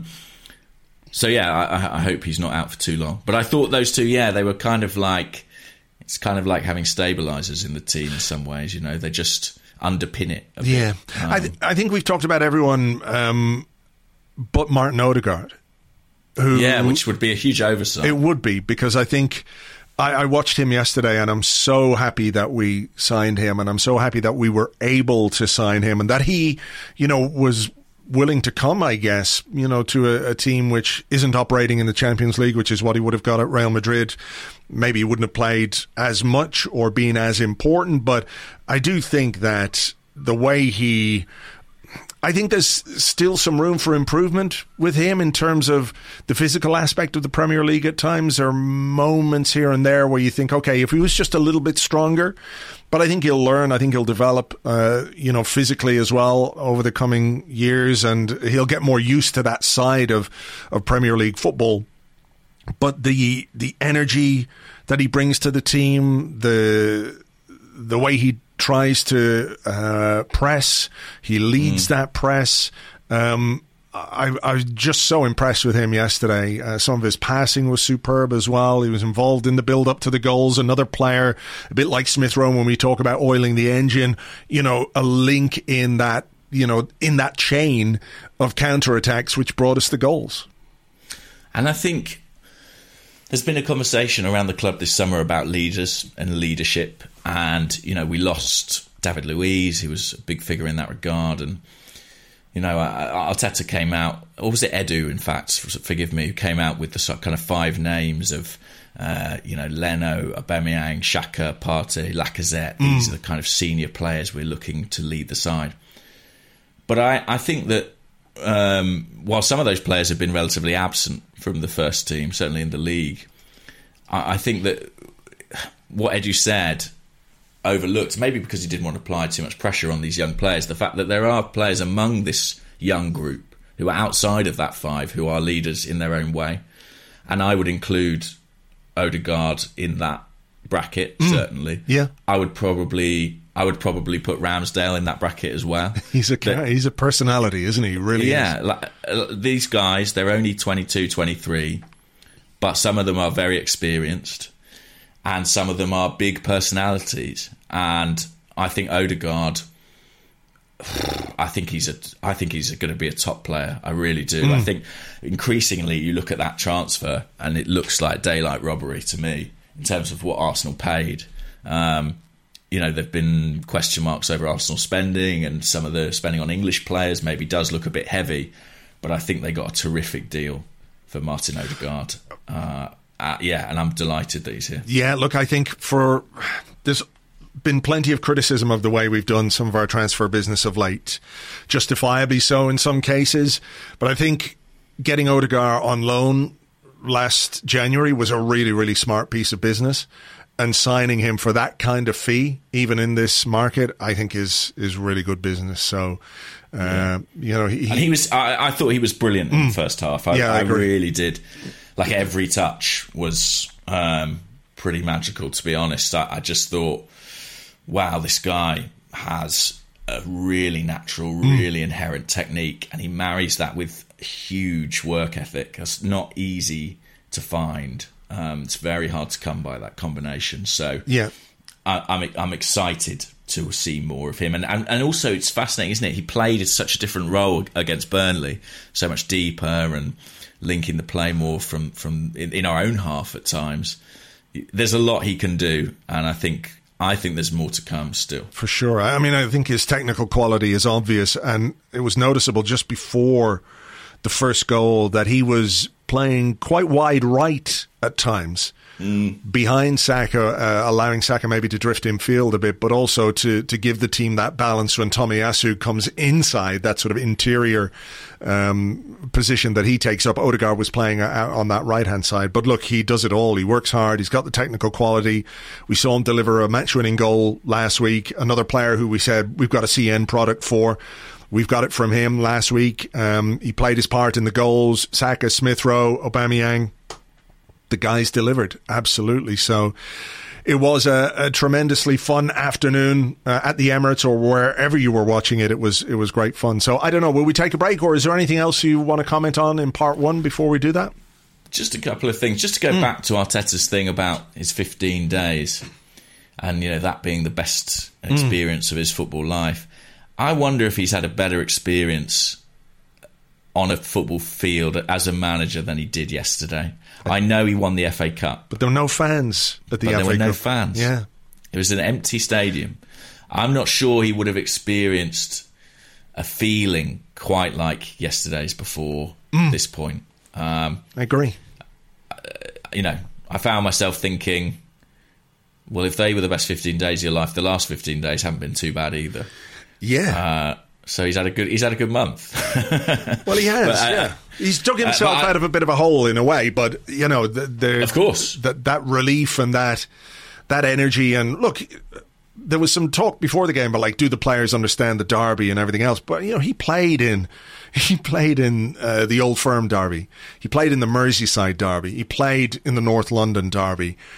Speaker 5: So I hope he's not out for too long. But I thought those two, they were kind of like. It's kind of like having stabilisers in the team in some ways, They just underpin it a bit.
Speaker 4: I think we've talked about everyone but Martin Odegaard.
Speaker 5: Which would be a huge oversight.
Speaker 4: It would be, because I think I watched him yesterday and I'm so happy that we signed him, and I'm so happy that we were able to sign him, and that he, was willing to come, I guess, to a team which isn't operating in the Champions League, which is what he would have got at Real Madrid. Maybe he wouldn't have played as much or been as important, but I do think that the way I think there's still some room for improvement with him in terms of the physical aspect of the Premier League at times. There are moments here and there where you think, okay, if he was just a little bit stronger, but I think he'll learn. I think he'll develop, physically as well over the coming years, and he'll get more used to that side of Premier League football. But the energy, that he brings to the team, the way he tries to press, he leads that press. I was just so impressed with him yesterday. Some of his passing was superb as well. He was involved in the build-up to the goals. Another player, a bit like Smith Rowe when we talk about oiling the engine, a link in that, in that chain of counter-attacks which brought us the goals.
Speaker 5: And I think there's been a conversation around the club this summer about leaders and leadership. And, we lost David Luiz. He was a big figure in that regard. And, Arteta came out, or was it Edu, in fact, forgive me, who came out with the kind of 5 names of, Leno, Aubameyang, Xhaka, Partey, Lacazette. These are the kind of senior players we're looking to lead the side. But I think that while some of those players have been relatively absent from the first team, certainly in the league, I think that what Edu said overlooked, maybe because he didn't want to apply too much pressure on these young players, the fact that there are players among this young group who are outside of that 5, who are leaders in their own way. And I would include Odegaard in that bracket, certainly.
Speaker 4: Yeah.
Speaker 5: I would probably put Ramsdale in that bracket as well.
Speaker 4: He's a personality, isn't he? Really is.
Speaker 5: These guys, they're only 22, 23, but some of them are very experienced. And some of them are big personalities, and I think Odegaard. I think he's going to be a top player. I really do. I think increasingly you look at that transfer, and it looks like daylight robbery to me in terms of what Arsenal paid. There've been question marks over Arsenal spending, and some of the spending on English players maybe does look a bit heavy, but I think they got a terrific deal for Martin Odegaard. And I'm delighted that he's here.
Speaker 4: Yeah, look, I think there's been plenty of criticism of the way we've done some of our transfer business of late, justifiably so in some cases. But I think getting Odegaard on loan last January was a really, really smart piece of business. And signing him for that kind of fee, even in this market, I think is really good business. So, he was.
Speaker 5: I thought he was brilliant in the first half. I really did. Like, every touch was pretty magical, to be honest. I just thought, wow, this guy has a really natural, really inherent technique, and he marries that with huge work ethic. It's not easy to find. It's very hard to come by, that combination. So
Speaker 4: yeah,
Speaker 5: I'm excited to see more of him. And also, it's fascinating, isn't it? He played such a different role against Burnley, so much deeper and linking the play more from in our own half at times. There's a lot he can do, and I think there's more to come still. For
Speaker 4: sure. I mean, I think his technical quality is obvious, and it was noticeable just before the first goal that he was playing quite wide right at times, behind Saka, allowing Saka maybe to drift infield a bit, but also to give the team that balance when Tomiyasu comes inside, that sort of interior position that he takes up. Odegaard was playing on that right-hand side. But look, he does it all. He works hard. He's got the technical quality. We saw him deliver a match-winning goal last week. Another player who we said we've got a CN product for. We've got it from him last week. He played his part in the goals. Saka, Smith Rowe, Aubameyang. The guys delivered, absolutely. So it was a tremendously fun afternoon at the Emirates, or wherever you were watching it. It was great fun. So I don't know, will we take a break, or is there anything else you want to comment on in part one before we do that?
Speaker 5: Just a couple of things. Just to go back to Arteta's thing about his 15 days and that being the best experience of his football life. I wonder if he's had a better experience on a football field as a manager than he did yesterday. I know he won the FA Cup.
Speaker 4: But there were no fans at the FA Cup.
Speaker 5: There were no fans.
Speaker 4: Yeah.
Speaker 5: It was an empty stadium. I'm not sure he would have experienced a feeling quite like yesterday's before this point.
Speaker 4: I agree.
Speaker 5: I found myself thinking, well, if they were the best 15 days of your life, the last 15 days haven't been too bad either.
Speaker 4: Yeah.
Speaker 5: So he's had a good month.
Speaker 4: Well, he has. Yeah, he's dug himself out of a bit of a hole in a way, but
Speaker 5: of course,
Speaker 4: that relief and that energy. And look, there was some talk before the game about do the players understand the derby and everything else? But he played in the Old Firm derby. He played in the Merseyside derby. He played in the North London derby.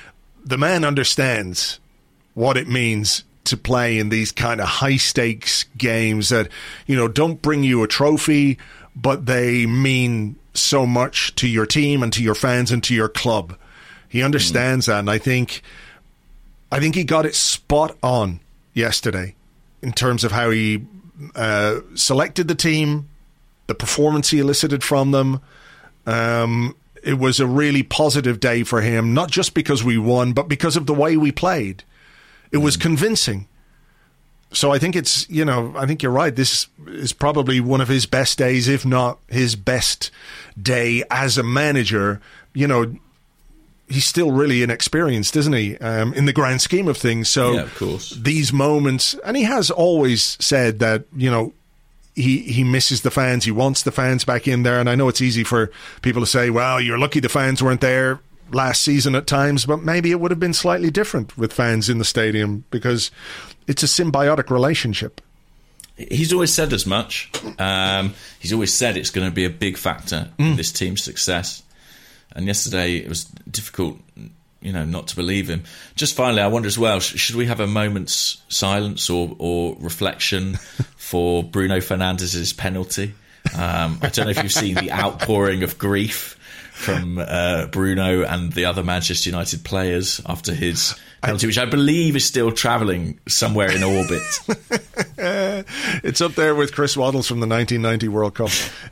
Speaker 4: the man understands what it means to play in these kind of high stakes games that, don't bring you a trophy, but they mean so much to your team and to your fans and to your club. He understands that, and I think he got it spot on yesterday in terms of how he selected the team, the performance he elicited from them. It was a really positive day for him, not just because we won, but because of the way we played. It was convincing. So I think I think you're right. This is probably one of his best days, if not his best day as a manager. He's still really inexperienced, isn't he, in the grand scheme of things? So
Speaker 5: yeah, of course.
Speaker 4: These moments, and he has always said that, he misses the fans. He wants the fans back in there. And I know it's easy for people to say, well, you're lucky the fans weren't there last season at times, but maybe it would have been slightly different with fans in the stadium because it's a symbiotic relationship.
Speaker 5: He's always said as much. He's always said it's going to be a big factor in this team's success. And yesterday it was difficult, not to believe him. Just finally, I wonder as well, should we have a moment's silence or reflection for Bruno Fernandes's penalty? I don't know if you've seen the outpouring of grief from Bruno and the other Manchester United players after his penalty, which I believe is still travelling somewhere in orbit.
Speaker 4: It's up there with Chris Waddle's from the 1990 World Cup.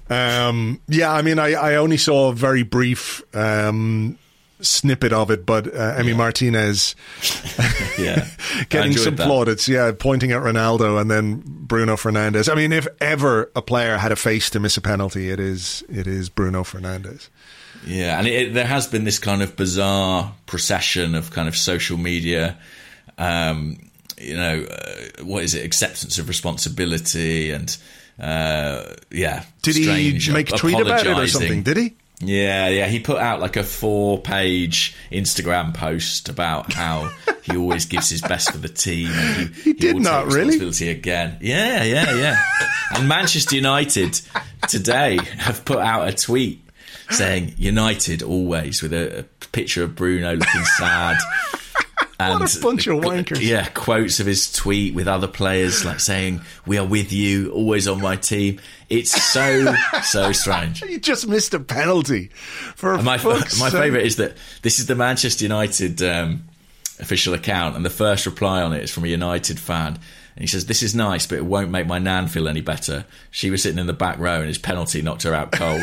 Speaker 4: I only saw a very brief snippet of it, but Emi Martinez getting some plaudits, pointing at Ronaldo and then Bruno Fernandes. I mean, if ever a player had a face to miss a penalty, it is Bruno Fernandes.
Speaker 5: Yeah, and there has been this kind of bizarre procession of kind of social media, what is it, acceptance of responsibility and,
Speaker 4: Did he make a tweet about it or something, did he?
Speaker 5: Yeah, he put out like a 4-page Instagram post about how he always gives his best for the team. And
Speaker 4: he did not really.
Speaker 5: Responsibility again. Yeah. And Manchester United today have put out a tweet saying United always, with a picture of Bruno looking sad. And
Speaker 4: what a bunch of wankers.
Speaker 5: Yeah, quotes of his tweet with other players like saying, "We are with you, always on my team." It's so strange.
Speaker 4: You just missed a penalty.
Speaker 5: My favourite is that this is the Manchester United official account, and the first reply on it is from a United fan. And he says, "This is nice, but it won't make my nan feel any better. She was sitting in the back row and his penalty knocked her out cold."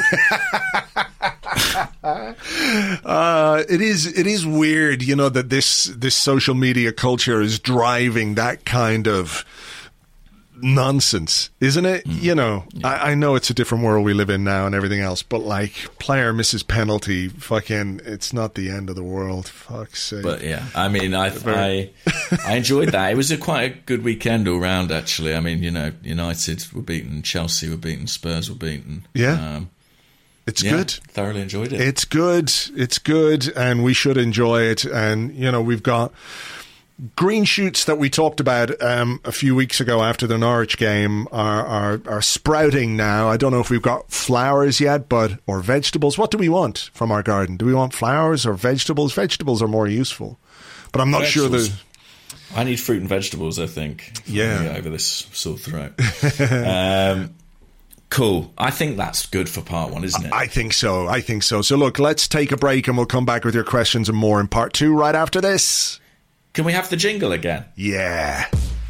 Speaker 4: It is weird, that this social media culture is driving that kind of nonsense, isn't it? I know it's a different world we live in now and everything else, but like player misses penalty, it's not the end of the world. Fuck's sake.
Speaker 5: But yeah, I mean, I enjoyed that. It was quite a good weekend all round, actually. I mean, United were beaten, Chelsea were beaten, Spurs were beaten.
Speaker 4: Yeah. It's good.
Speaker 5: Thoroughly enjoyed it.
Speaker 4: It's good, and we should enjoy it. And, we've got green shoots that we talked about a few weeks ago after the Norwich game are sprouting now. I don't know if we've got flowers yet, or vegetables. What do we want from our garden? Do we want flowers or vegetables? Vegetables are more useful, but I'm not sure.
Speaker 5: I need fruit and vegetables, I think.
Speaker 4: Yeah.
Speaker 5: Over this sore throat. Cool. I think that's good for part one, isn't it?
Speaker 4: I think so. So look, let's take a break and we'll come back with your questions and more in part 2 right after this.
Speaker 5: Can we have the jingle again?
Speaker 4: Yeah.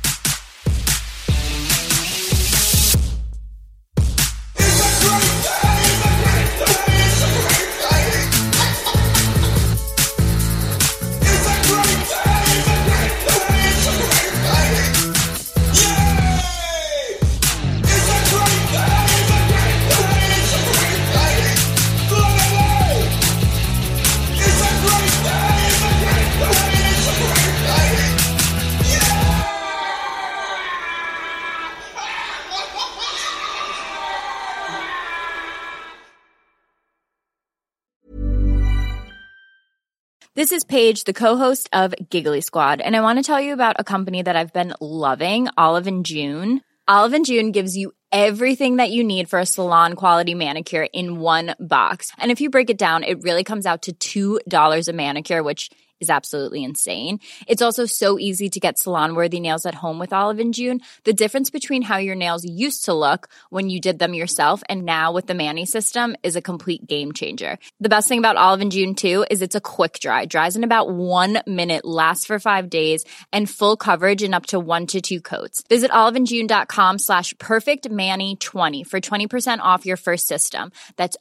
Speaker 7: This is Paige, the co-host of Giggly Squad, and I want to tell you about a company that I've been loving, Olive & June. Olive & June gives you everything that you need for a salon-quality manicure in one box. And if you break it down, it really comes out to $2 a manicure, which is absolutely insane. It's also so easy to get salon-worthy nails at home with Olive & June. The difference between how your nails used to look when you did them yourself and now with the Mani system is a complete game changer. The best thing about Olive & June, too, is it's a quick dry. Dries in about 1 minute, lasts for 5 days, and full coverage in up to 1 to 2 coats. Visit oliveandjune.com/perfectmani20 for 20% off your first system. That's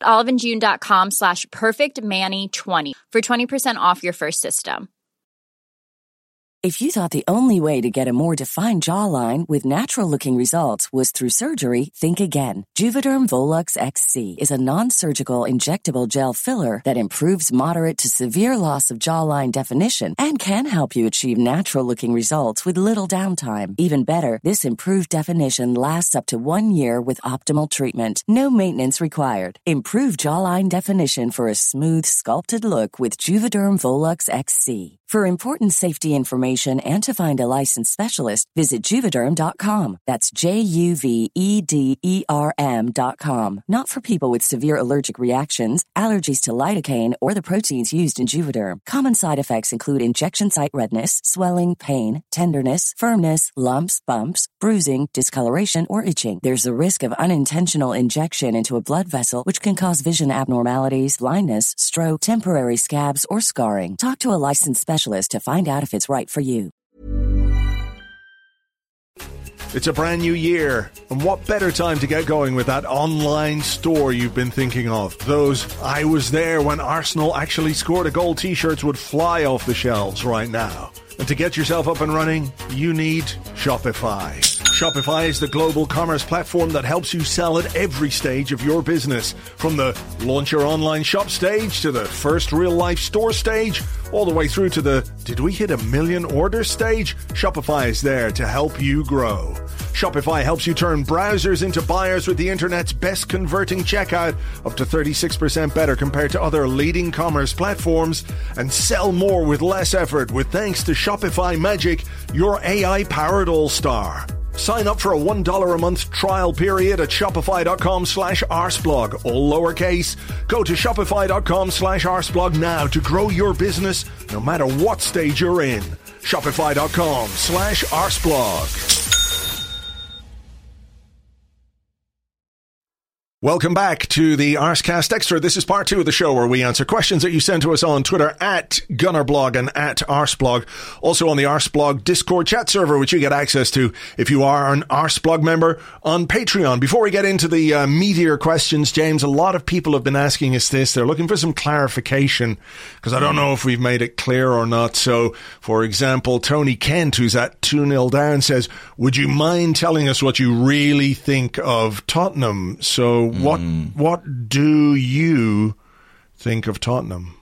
Speaker 7: oliveandjune.com/perfectmani20 for 20% off your first system.
Speaker 8: If you thought the only way to get a more defined jawline with natural-looking results was through surgery, think again. Juvederm Volux XC is a non-surgical injectable gel filler that improves moderate to severe loss of jawline definition and can help you achieve natural-looking results with little downtime. Even better, this improved definition lasts up to 1 year with optimal treatment. No maintenance required. Improve jawline definition for a smooth, sculpted look with Juvederm Volux XC. For important safety information and to find a licensed specialist, visit Juvederm.com. That's JUVEDERM.com. Not for people with severe allergic reactions, allergies to lidocaine, or the proteins used in Juvederm. Common side effects include injection site redness, swelling, pain, tenderness, firmness, lumps, bumps, bruising, discoloration, or itching. There's a risk of unintentional injection into a blood vessel, which can cause vision abnormalities, blindness, stroke, temporary scabs, or scarring. Talk to a licensed specialist to find out if it's right for you.
Speaker 4: It's a brand new year, and what better time to get going with that online store you've been thinking of? Those "I was there when Arsenal actually scored a goal" t-shirts would fly off the shelves right now. And to get yourself up and running, you need Shopify. Shopify is the global commerce platform that helps you sell at every stage of your business. From the launch your online shop stage to the first real-life store stage, all the way through to the "did we hit 1 million orders" stage, Shopify is there to help you grow. Shopify helps you turn browsers into buyers with the internet's best converting checkout, up to 36% better compared to other leading commerce platforms, and sell more with less effort with thanks to Shopify Magic, your AI-powered all-star. Sign up for a $1 a month trial period at shopify.com/arsblog, all lowercase. Go to shopify.com/arsblog now to grow your business no matter what stage you're in. Shopify.com/arsblog. Welcome back to the Arscast Extra. This is part 2 of the show where we answer questions that you send to us on Twitter at Gunnerblog and at Arsblog. Also on the Arsblog Discord chat server, which you get access to if you are an Arsblog member on Patreon. Before we get into the meatier questions, James, a lot of people have been asking us this. They're looking for some clarification because I don't know if we've made it clear or not. So, for example, Tony Kent, who's at 2-0 down, says, would you mind telling us what you really think of Tottenham? So, what do you think of Tottenham?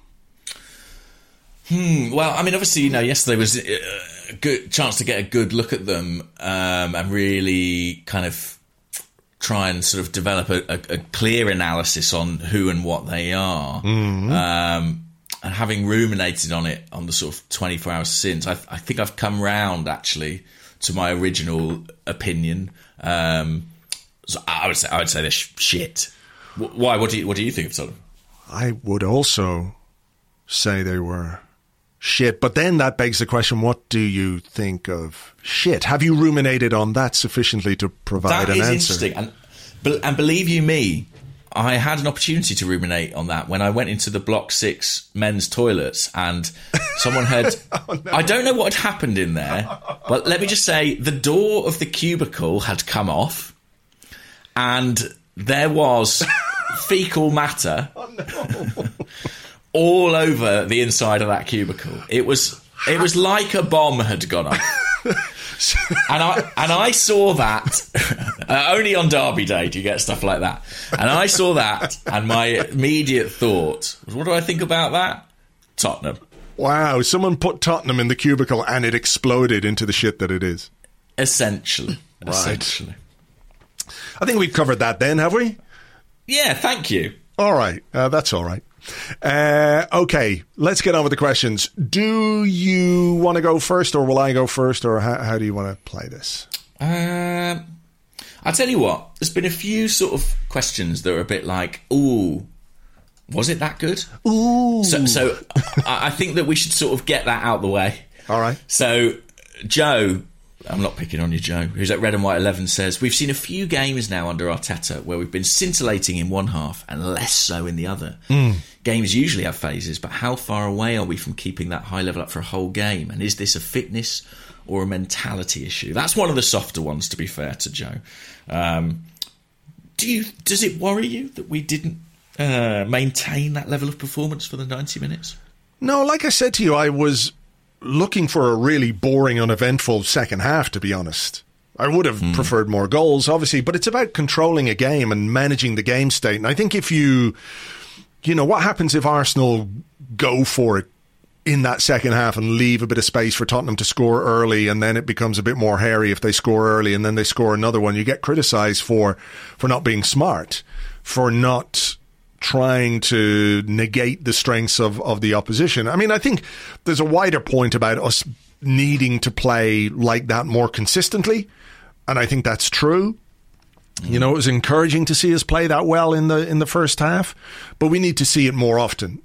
Speaker 5: Well, I mean, obviously, yesterday was a good chance to get a good look at them and really kind of try and sort of develop a clear analysis on who and what they are. Mm-hmm. And having ruminated on it on the sort of 24 hours since, I think I've come round, actually, to my original opinion. So I would say they're shit. Why? What do you think of Tottenham?
Speaker 4: I would also say they were shit, but then that begs the question: what do you think of shit? Have you ruminated on that sufficiently to provide an answer? That is
Speaker 5: interesting, and believe you me, I had an opportunity to ruminate on that when I went into the Block 6 men's toilets, and someone had... Oh, no. I don't know what had happened in there, but let me just say, the door of the cubicle had come off, and there was fecal matter all over the inside of that cubicle. It was like a bomb had gone off. And I saw that only on Derby Day do you get stuff like that. And I saw that, and my immediate thought was, what do I think about that? Tottenham.
Speaker 4: Wow, someone put Tottenham in the cubicle and it exploded into the shit that it is.
Speaker 5: Essentially.
Speaker 4: Right.
Speaker 5: Essentially.
Speaker 4: I think we've covered that then, have we?
Speaker 5: Yeah, thank you.
Speaker 4: All right, that's all right. Okay, let's get on with the questions. Do you want to go first, or will I go first, or how do you want to play this?
Speaker 5: I'll tell you what, there's been a few sort of questions that are a bit like, ooh, Was it that good?
Speaker 4: Ooh.
Speaker 5: So I think that we should sort of get that out the way.
Speaker 4: All right.
Speaker 5: So Joe, I'm not picking on you, Joe, who's at Red and White 11, says, we've seen a few games now under Arteta where we've been scintillating in one half and less so in the other. Games usually have phases, but how far away are we from keeping that high level up for a whole game? And is this a fitness or a mentality issue? That's one of the softer ones, to be fair to Joe. Does it worry you that we didn't maintain that level of performance for the 90 minutes?
Speaker 4: No, like I said to you, I was looking for a really boring, uneventful second half, to be honest. I would have preferred more goals, obviously, but it's about controlling a game and managing the game state. And I think if you know, what happens if Arsenal go for it in that second half and leave a bit of space for Tottenham to score early, and then it becomes a bit more hairy if they score early and then they score another one? You get criticised for not being smart, for not trying to negate the strengths of the opposition. I mean, I think there's a wider point about us needing to play like that more consistently, and I think that's true. You know, it was encouraging to see us play that well in the first half, but we need to see it more often.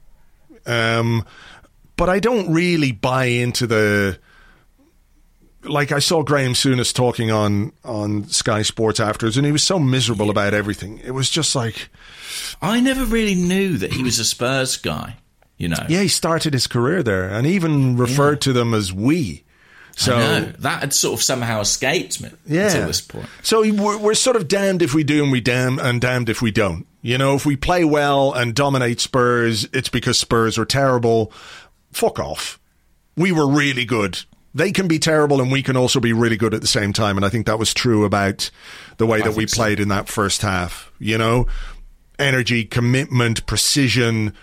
Speaker 4: But I don't really buy into the... Like, I saw Graham Souness talking on Sky Sports afterwards, and he was so miserable about everything. It was just like...
Speaker 5: I never really knew that he was a Spurs guy, you know.
Speaker 4: Yeah, he started his career there, and even referred to them as we. So
Speaker 5: I know. That had sort of somehow escaped me until this point.
Speaker 4: So we're sort of damned if we do and damned if we don't. You know, if we play well and dominate Spurs, it's because Spurs are terrible. Fuck off. We were really good. They can be terrible and we can also be really good at the same time. And I think that was true about the way that we played in that first half. You know, energy, commitment, precision,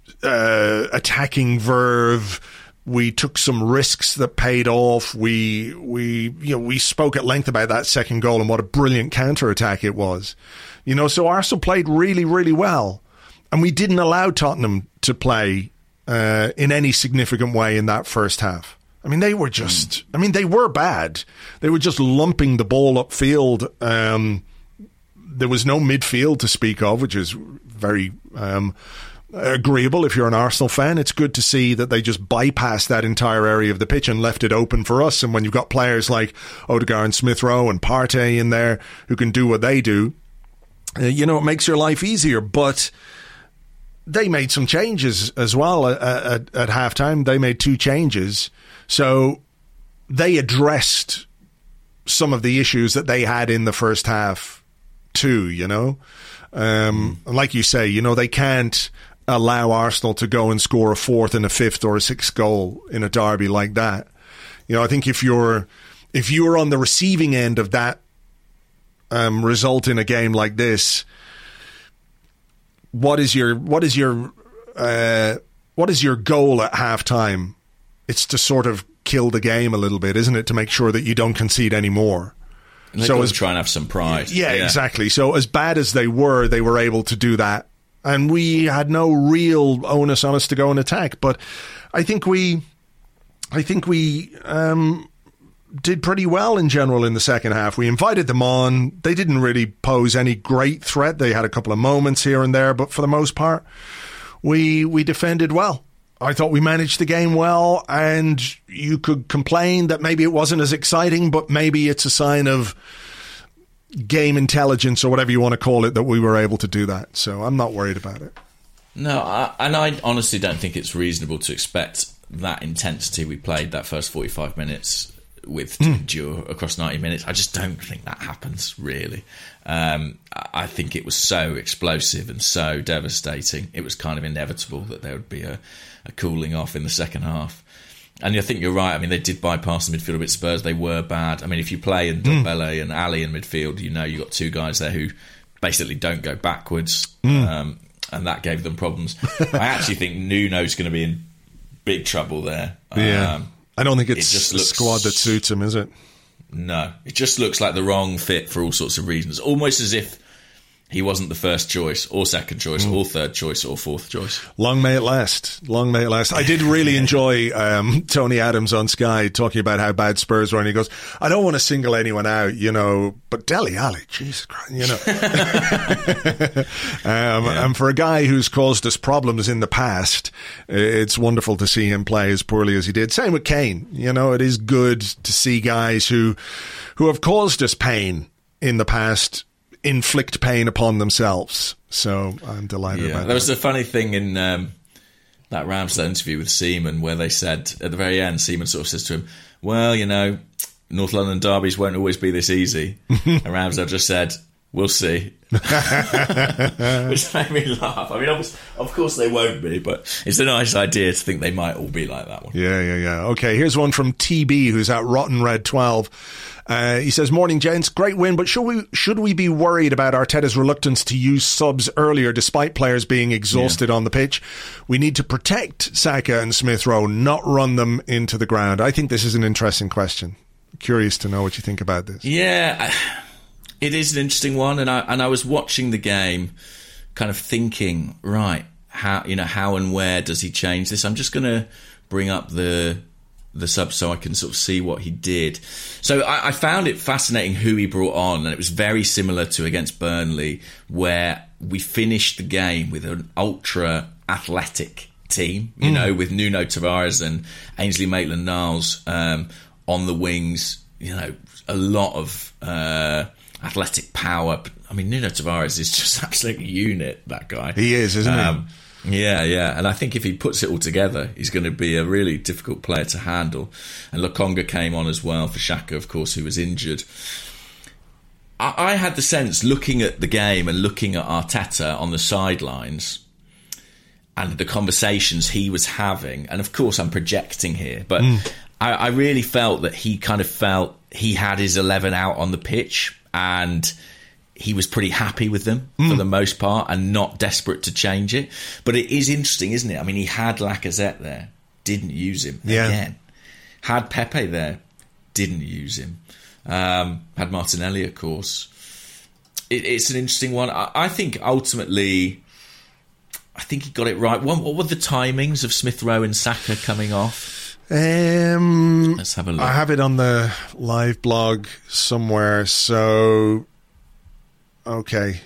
Speaker 4: attacking verve. We took some risks that paid off. We spoke at length about that second goal and what a brilliant counter-attack it was. You know, so Arsenal played really, really well. And we didn't allow Tottenham to play in any significant way in that first half. I mean, they were just... I mean, they were bad. They were just lumping the ball upfield. There was no midfield to speak of, which is very... agreeable if you're an Arsenal fan. It's good to see that they just bypassed that entire area of the pitch and left it open for us. And when you've got players like Odegaard and Smith Rowe and Partey in there who can do what they do, you know, it makes your life easier. But they made some changes as well at halftime. They made 2 changes. So they addressed some of the issues that they had in the first half too, you know. Like you say, you know, they can't allow Arsenal to go and score a 4th and a 5th or a 6th goal in a derby like that. You know, I think if you're on the receiving end of that result in a game like this, what is your goal at halftime? It's to sort of kill the game a little bit, isn't it? To make sure that you don't concede any more.
Speaker 5: And so as try and have some pride.
Speaker 4: Yeah, exactly. So as bad as they were able to do that. And we had no real onus on us to go and attack. But I think we did pretty well in general in the second half. We invited them on. They didn't really pose any great threat. They had a couple of moments here and there, but for the most part, we defended well. I thought we managed the game well, and you could complain that maybe it wasn't as exciting, but maybe it's a sign of game intelligence or whatever you want to call it that we were able to do that. So I'm not worried about it.
Speaker 5: No, I honestly don't think it's reasonable to expect that intensity we played that first 45 minutes with to endure across 90 minutes. I just don't think that happens, really. I think it was so explosive and so devastating. It was kind of inevitable that there would be a cooling off in the second half. And I think you're right. I mean, they did bypass the midfield a bit. Spurs, they were bad. I mean, if you play in Dembele and Ali in midfield, you know you've got 2 guys there who basically don't go backwards, and that gave them problems. I actually think Nuno's going to be in big trouble there.
Speaker 4: Yeah. I don't think it's just a squad that suits him, is it?
Speaker 5: No. It just looks like the wrong fit for all sorts of reasons. Almost as if he wasn't the first choice or second choice or third choice or fourth choice.
Speaker 4: Long may it last. Long may it last. I did really enjoy Tony Adams on Sky talking about how bad Spurs were, and he goes, I don't want to single anyone out, but Dele Alli, Jesus Christ, And for a guy who's caused us problems in the past, it's wonderful to see him play as poorly as he did. Same with Kane. It is good to see guys who have caused us pain in the past inflict pain upon themselves. So I'm delighted about that.
Speaker 5: There was a funny thing in that Ramsdale interview with Seaman where they said at the very end, Seaman sort of says to him, well, North London derbies won't always be this easy. And Ramsdale just said, we'll see. Which made me laugh. I mean, of course they won't be, but it's a nice idea to think they might all be like that one.
Speaker 4: Yeah. Okay, here's one from TB, who's at Rotten Red 12. He says, morning, gents. Great win, but should we be worried about Arteta's reluctance to use subs earlier despite players being exhausted on the pitch? We need to protect Saka and Smith Rowe, not run them into the ground. I think this is an interesting question. Curious to know what you think about this.
Speaker 5: Yeah, it is an interesting one, and I was watching the game kind of thinking, right, how and where does he change this? I'm just going to bring up the sub so I can sort of see what he did. So I found it fascinating who he brought on, and it was very similar to against Burnley, where we finished the game with an ultra athletic team, with Nuno Tavares and Ainsley Maitland-Niles on the wings, a lot of athletic power. I mean, Nuno Tavares is just absolute unit, that guy.
Speaker 4: He is, isn't he?
Speaker 5: Yeah. And I think if he puts it all together, he's going to be a really difficult player to handle. And Lokonga came on as well for Xhaka, of course, who was injured. I had the sense, looking at the game and looking at Arteta on the sidelines and the conversations he was having, and of course I'm projecting here, but I really felt that he kind of felt he had his 11 out on the pitch and he was pretty happy with them for the most part and not desperate to change it. But it is interesting, isn't it? I mean, he had Lacazette there, didn't use him again. Had Pepe there, didn't use him. Had Martinelli, of course. It's an interesting one. I think ultimately, he got it right. What were the timings of Smith Rowe and Saka coming off?
Speaker 4: Let's
Speaker 5: have a look.
Speaker 4: I have it on the live blog somewhere. So, okay.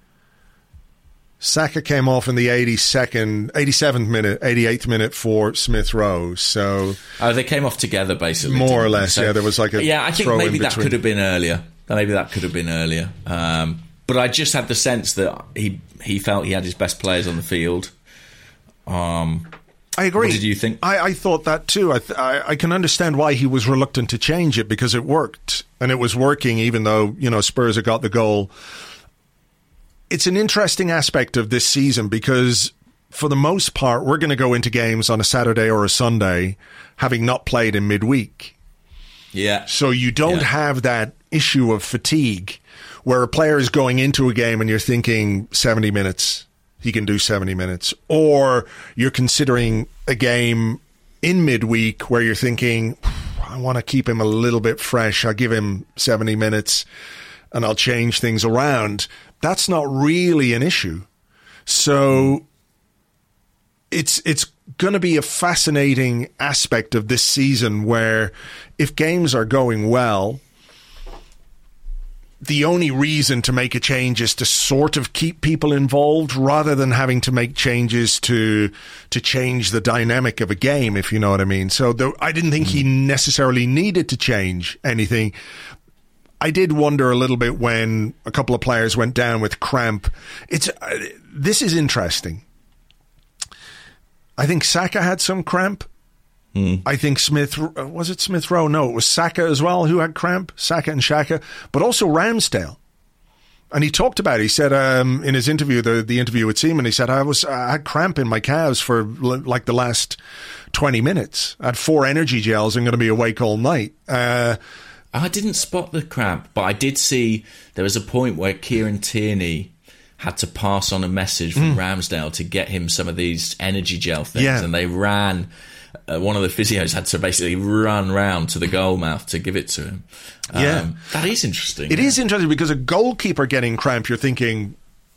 Speaker 4: Saka came off in the 87th minute, 88th minute for Smith Rowe. So
Speaker 5: they came off together, basically.
Speaker 4: More or less,
Speaker 5: so,
Speaker 4: There was like a
Speaker 5: I think
Speaker 4: throw
Speaker 5: maybe
Speaker 4: in
Speaker 5: that
Speaker 4: between.
Speaker 5: could have been earlier. But I just had the sense that he felt he had his best players on the field.
Speaker 4: I agree.
Speaker 5: What did you think?
Speaker 4: I thought that too. I can understand why he was reluctant to change it, because it worked. And it was working even though, Spurs had got the goal. It's an interesting aspect of this season because for the most part, we're going to go into games on a Saturday or a Sunday having not played in midweek.
Speaker 5: Yeah.
Speaker 4: So you don't have that issue of fatigue where a player is going into a game and you're thinking 70 minutes. He can do 70 minutes. Or you're considering a game in midweek where you're thinking, I want to keep him a little bit fresh. I'll give him 70 minutes and I'll change things around. That's not really an issue. So it's going to be a fascinating aspect of this season where if games are going well, the only reason to make a change is to sort of keep people involved rather than having to make changes to change the dynamic of a game, if you know what I mean. So I didn't think he necessarily needed to change anything. I did wonder a little bit when a couple of players went down with cramp. This is interesting. I think Saka had some cramp. I think was it Smith Rowe? No, it was Saka as well who had cramp. Saka and Xhaka, but also Ramsdale. And he talked about it. He said in his interview, the interview with Seaman, he said, I had cramp in my calves for like the last 20 minutes. I had 4 energy gels. I'm going to be awake all night.
Speaker 5: I didn't spot the cramp, but I did see there was a point where Kieran Tierney had to pass on a message from Ramsdale to get him some of these energy gel things, and they ran. One of the physios had to basically run round to the goal mouth to give it to him. That is interesting.
Speaker 4: It is interesting because a goalkeeper getting cramp, you're thinking,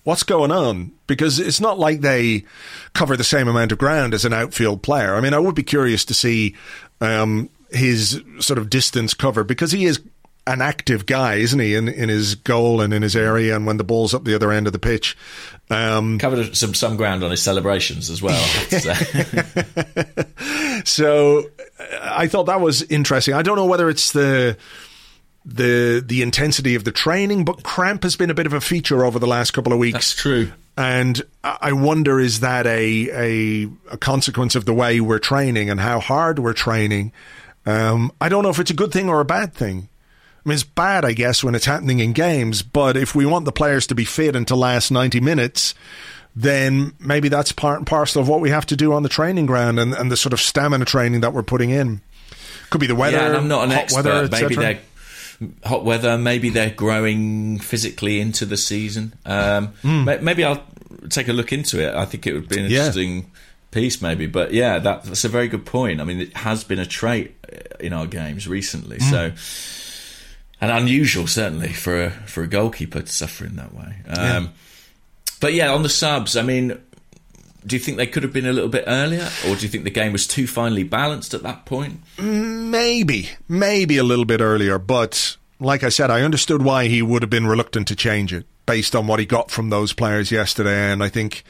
Speaker 4: What's going on? Because it's not like they cover the same amount of ground as an outfield player. I mean, I would be curious to see his sort of distance cover, because he is an active guy, isn't he, in his goal and in his area, and when the ball's up the other end of the pitch.
Speaker 5: Covered some ground on his celebrations as well, I have to say.
Speaker 4: So I thought that was interesting. I don't know whether it's the intensity of the training, but cramp has been a bit of a feature over the last couple of weeks.
Speaker 5: That's true.
Speaker 4: And I wonder, is that a consequence of the way we're training and how hard we're training? I don't know if it's a good thing or a bad thing. I mean, it's bad, I guess, when it's happening in games, but if we want the players to be fit and to last 90 minutes, then maybe that's part and parcel of what we have to do on the training ground and the sort of stamina training that we're putting in. Could be the weather,
Speaker 5: and I'm not an expert.
Speaker 4: Weather,
Speaker 5: maybe they're hot weather, maybe they're growing physically into the season. Maybe I'll take a look into it. I think it would be an interesting piece, maybe. But yeah, that's a very good point. I mean, it has been a trait in our games recently, so... And unusual, certainly, for a goalkeeper to suffer in that way. But yeah, on the subs, I mean, do you think they could have been a little bit earlier? Or do you think the game was too finely balanced at that point?
Speaker 4: Maybe a little bit earlier. But like I said, I understood why he would have been reluctant to change it based on what he got from those players yesterday. And I think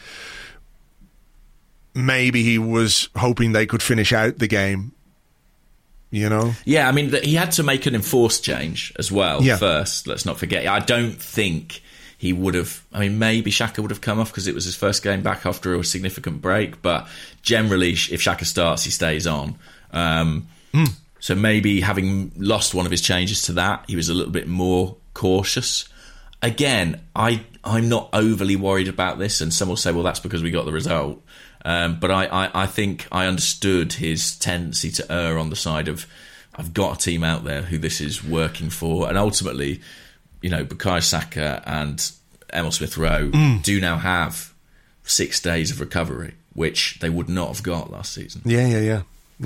Speaker 4: maybe he was hoping they could finish out the game. You know?
Speaker 5: Yeah, I mean, he had to make an enforced change as well first. Let's not forget. I don't think he would have... I mean, maybe Xhaka would have come off because it was his first game back after a significant break. But generally, if Xhaka starts, he stays on. So maybe having lost one of his changes to that, he was a little bit more cautious. Again, I'm not overly worried about this. And some will say, well, that's because we got the result. But I think I understood his tendency to err on the side of, I've got a team out there who this is working for. And ultimately, you know, Bukayo Saka and Emile Smith-Rowe do now have 6 days of recovery, which they would not have got last season.
Speaker 4: Yeah.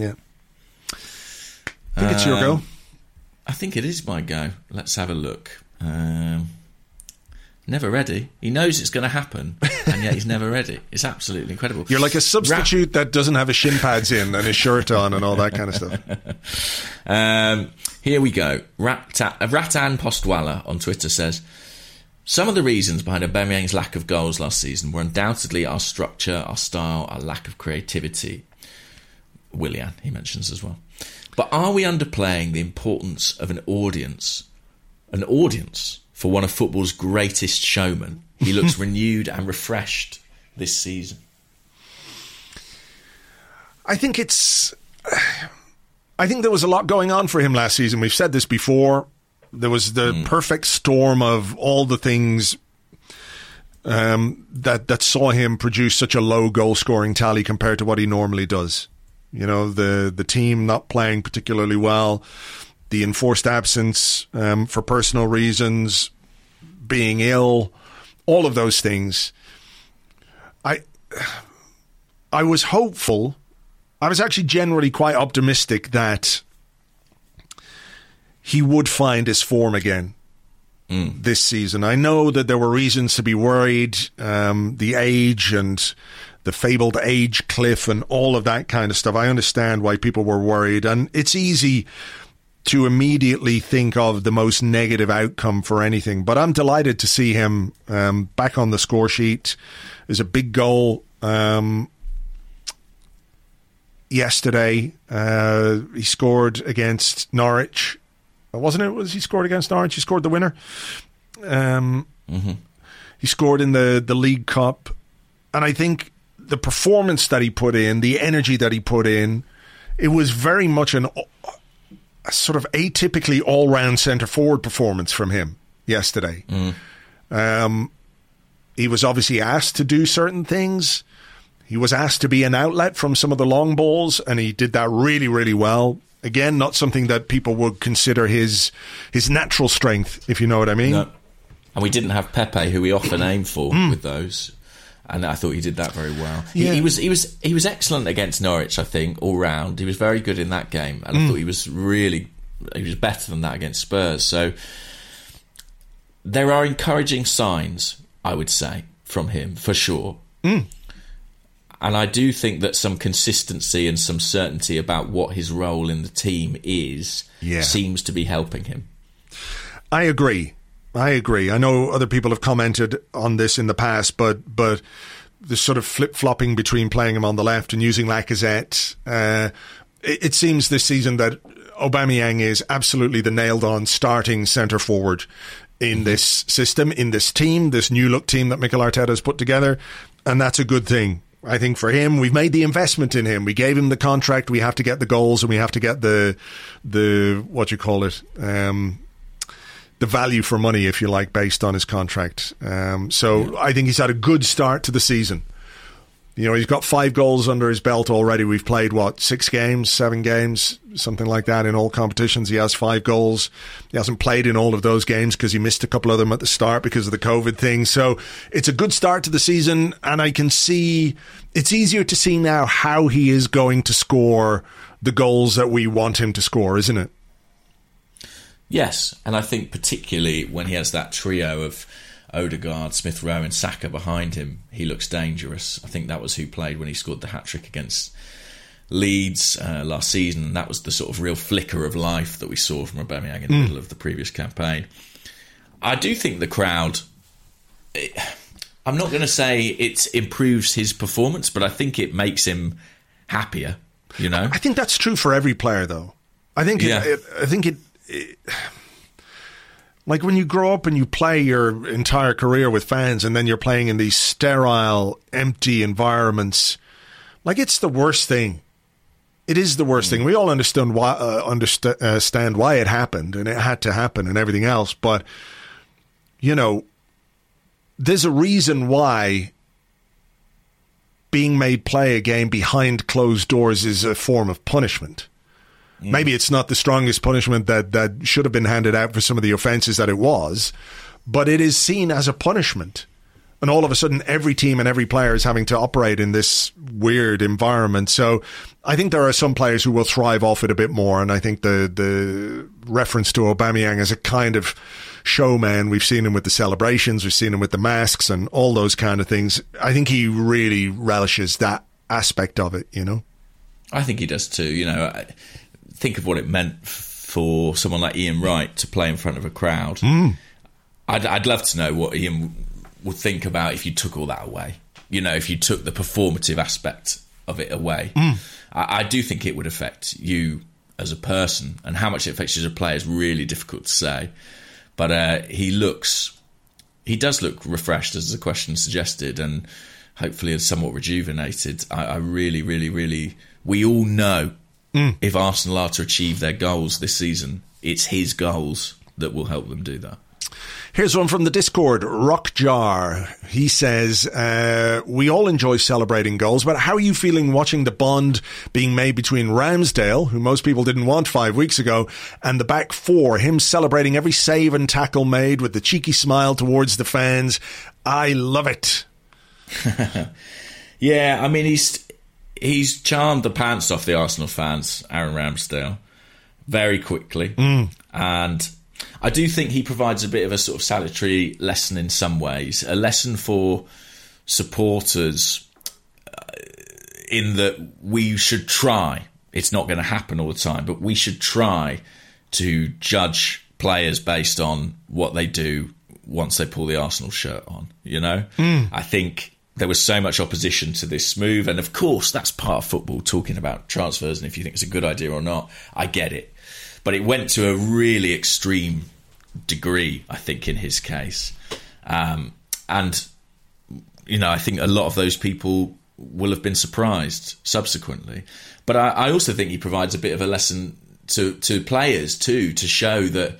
Speaker 4: I think it's your go.
Speaker 5: I think it is my go. Let's have a look. Never ready. He knows it's going to happen, and yet he's never ready. It's absolutely incredible.
Speaker 4: You're like a substitute that doesn't have his shin pads in and his shirt on and all that kind of stuff.
Speaker 5: Here we go. Ratan Postwala on Twitter says, some of the reasons behind Aubameyang's lack of goals last season were undoubtedly our structure, our style, our lack of creativity. Willian, he mentions as well. But are we underplaying the importance of an audience? An audience for one of football's greatest showmen. He looks renewed and refreshed this season.
Speaker 4: I think there was a lot going on for him last season. We've said this before. There was the perfect storm of all the things that saw him produce such a low goal-scoring tally compared to what he normally does. You know, the team not playing particularly well, the enforced absence for personal reasons, being ill, all of those things. I was hopeful. I was actually generally quite optimistic that he would find his form again this season. I know that there were reasons to be worried, the age and the fabled age cliff and all of that kind of stuff. I understand why people were worried, and it's easy to immediately think of the most negative outcome for anything. But I'm delighted to see him back on the score sheet. There's a big goal yesterday. He scored against Norwich. Wasn't it? Was he scored against Norwich? He scored the winner. He scored in the League Cup. And I think the performance that he put in, the energy that he put in, it was very much a sort of atypically all-round centre-forward performance from him yesterday. He was obviously asked to do certain things. He was asked to be an outlet from some of the long balls, and he did that really, really well. Again, not something that people would consider his natural strength, if you know what I mean. No.
Speaker 5: And we didn't have Pepe, who we often aim for with those. And I thought he did that very well.
Speaker 4: Yeah.
Speaker 5: He was excellent against Norwich, I think, all round. He was very good in that game. And I thought he was better than that against Spurs. So there are encouraging signs, I would say, from him, for sure. And I do think that some consistency and some certainty about what his role in the team is seems to be helping him.
Speaker 4: I agree. I know other people have commented on this in the past, but the sort of flip-flopping between playing him on the left and using Lacazette, it seems this season that Aubameyang is absolutely the nailed-on starting centre-forward in this system, in this team, this new-look team that Mikel Arteta has put together, and that's a good thing. I think for him, we've made the investment in him. We gave him the contract. We have to get the goals, and we have to get the what you call it, the value for money, if you like, based on his contract. I think he's had a good start to the season. You know, he's got 5 goals under his belt already. We've played, 6 games, 7 games, something like that in all competitions. He has 5 goals. He hasn't played in all of those games because he missed a couple of them at the start because of the COVID thing. So it's a good start to the season, and I can see it's easier to see now how he is going to score the goals that we want him to score, isn't it?
Speaker 5: Yes, and I think particularly when he has that trio of Odegaard, Smith Rowe and Saka behind him, he looks dangerous. I think that was who played when he scored the hat-trick against Leeds last season. That was the sort of real flicker of life that we saw from Aubameyang in the middle of the previous campaign. I do think the crowd, I'm not going to say it improves his performance, but I think it makes him happier, you know?
Speaker 4: I think that's true for every player, though. I think it like when you grow up and you play your entire career with fans and then you're playing in these sterile, empty environments, like it's the worst thing. It is the worst thing. We all understand why it happened and it had to happen and everything else. But, you know, there's a reason why being made play a game behind closed doors is a form of punishment. Maybe it's not the strongest punishment that should have been handed out for some of the offences that it was, but it is seen as a punishment. And all of a sudden, every team and every player is having to operate in this weird environment. So I think there are some players who will thrive off it a bit more. And I think the reference to Aubameyang as a kind of showman, we've seen him with the celebrations, we've seen him with the masks and all those kind of things. I think he really relishes that aspect of it, you know?
Speaker 5: I think he does too, you know. Think of what it meant for someone like Ian Wright to play in front of a crowd. I'd love to know what Ian would think about if you took all that away. You know, if you took the performative aspect of it away. I do think it would affect you as a person, and how much it affects you as a player is really difficult to say. But he does look refreshed, as the question suggested, and hopefully somewhat rejuvenated. I really, really, really... We all know if Arsenal are to achieve their goals this season, it's his goals that will help them do that.
Speaker 4: Here's one from the Discord, Rockjar. He says, we all enjoy celebrating goals, but how are you feeling watching the bond being made between Ramsdale, who most people didn't want 5 weeks ago, and the back four, him celebrating every save and tackle made with the cheeky smile towards the fans? I love it.
Speaker 5: Yeah, I mean, he's charmed the pants off the Arsenal fans, Aaron Ramsdale, very quickly. And I do think he provides a bit of a sort of salutary lesson in some ways, a lesson for supporters in that we should try. It's not going to happen all the time, but we should try to judge players based on what they do once they pull the Arsenal shirt on, you know? I think there was so much opposition to this move, and of course that's part of football, talking about transfers and if you think it's a good idea or not. I get it. But it went to a really extreme degree, I think, in his case. And, you know, I think a lot of those people will have been surprised subsequently. But I also think he provides a bit of a lesson to players too, to show that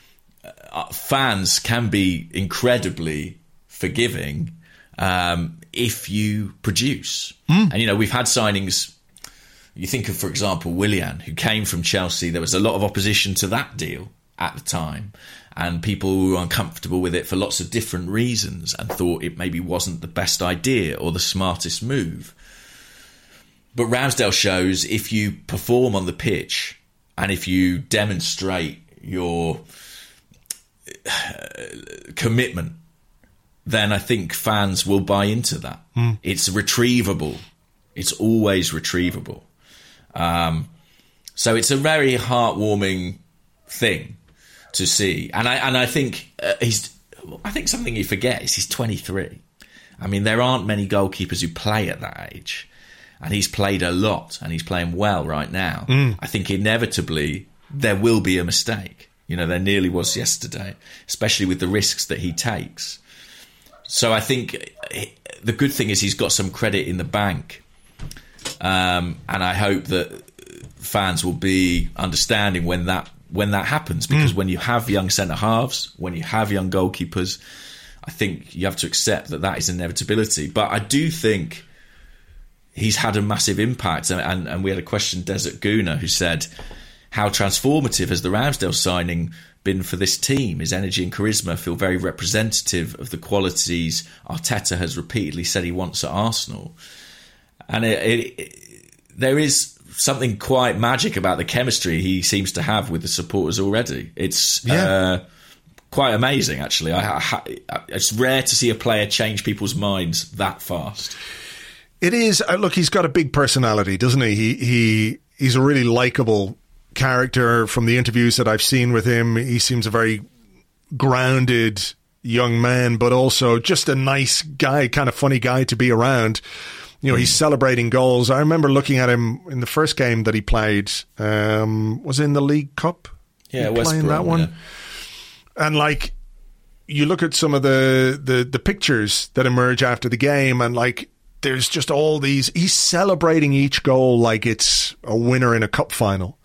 Speaker 5: fans can be incredibly forgiving if you produce. And, you know, we've had signings. You think of, for example, Willian, who came from Chelsea. There was a lot of opposition to that deal at the time, and people who were uncomfortable with it for lots of different reasons and thought it maybe wasn't the best idea or the smartest move. But Ramsdale shows if you perform on the pitch and if you demonstrate your commitment, then I think fans will buy into that. It's retrievable. It's always retrievable. So it's a very heartwarming thing to see. And I think I think something you forget is he's 23. I mean, there aren't many goalkeepers who play at that age. And he's played a lot, and he's playing well right now. I think inevitably there will be a mistake. There nearly was yesterday, especially with the risks that he takes. So I think the good thing is he's got some credit in the bank. And I hope that fans will be understanding when that happens, because when you have young centre-halves, when you have young goalkeepers, I think you have to accept that is an inevitability. But I do think he's had a massive impact. And we had a question, Desert Guna, who said, how transformative has the Ramsdale signing been for this team? His energy and charisma feel very representative of the qualities Arteta has repeatedly said he wants at Arsenal. And there is something quite magic about the chemistry he seems to have with the supporters already. It's quite amazing, actually. It's rare to see a player change people's minds that fast.
Speaker 4: It is. Look, he's got a big personality, doesn't he? He's a really likable character. From the interviews that I've seen with him, he seems a very grounded young man, but also just a nice guy, kind of funny guy to be around. He's celebrating goals. I remember looking at him in the first game that he played. Was it in the League Cup?
Speaker 5: Yeah, West Brom,
Speaker 4: that one.
Speaker 5: Yeah.
Speaker 4: And you look at some of the pictures that emerge after the game, and there's just all these. He's celebrating each goal like it's a winner in a cup final.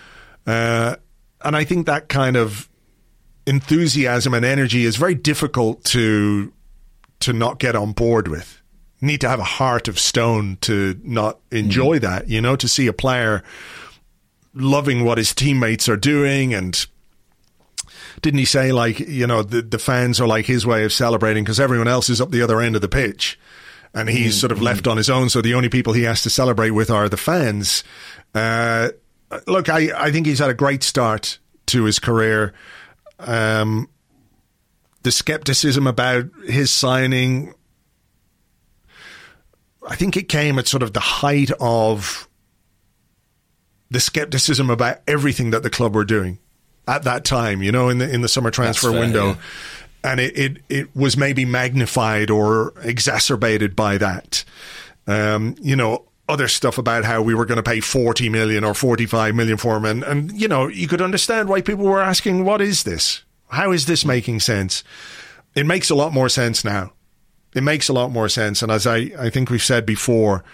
Speaker 4: And I think that kind of enthusiasm and energy is very difficult to not get on board with. You need to have a heart of stone to not enjoy that, to see a player loving what his teammates are doing. And didn't he say, the fans are like his way of celebrating because everyone else is up the other end of the pitch? And he's sort of left on his own, so the only people he has to celebrate with are the fans. Look, I think he's had a great start to his career. The scepticism about his signing, I think it came at sort of the height of the scepticism about everything that the club were doing at that time, in the summer transfer window. Yeah. And it was maybe magnified or exacerbated by that. Other stuff about how we were going to pay 40 million or 45 million for him. And you could understand why people were asking, what is this? How is this making sense? It makes a lot more sense now. It makes a lot more sense. And as I think we've said before,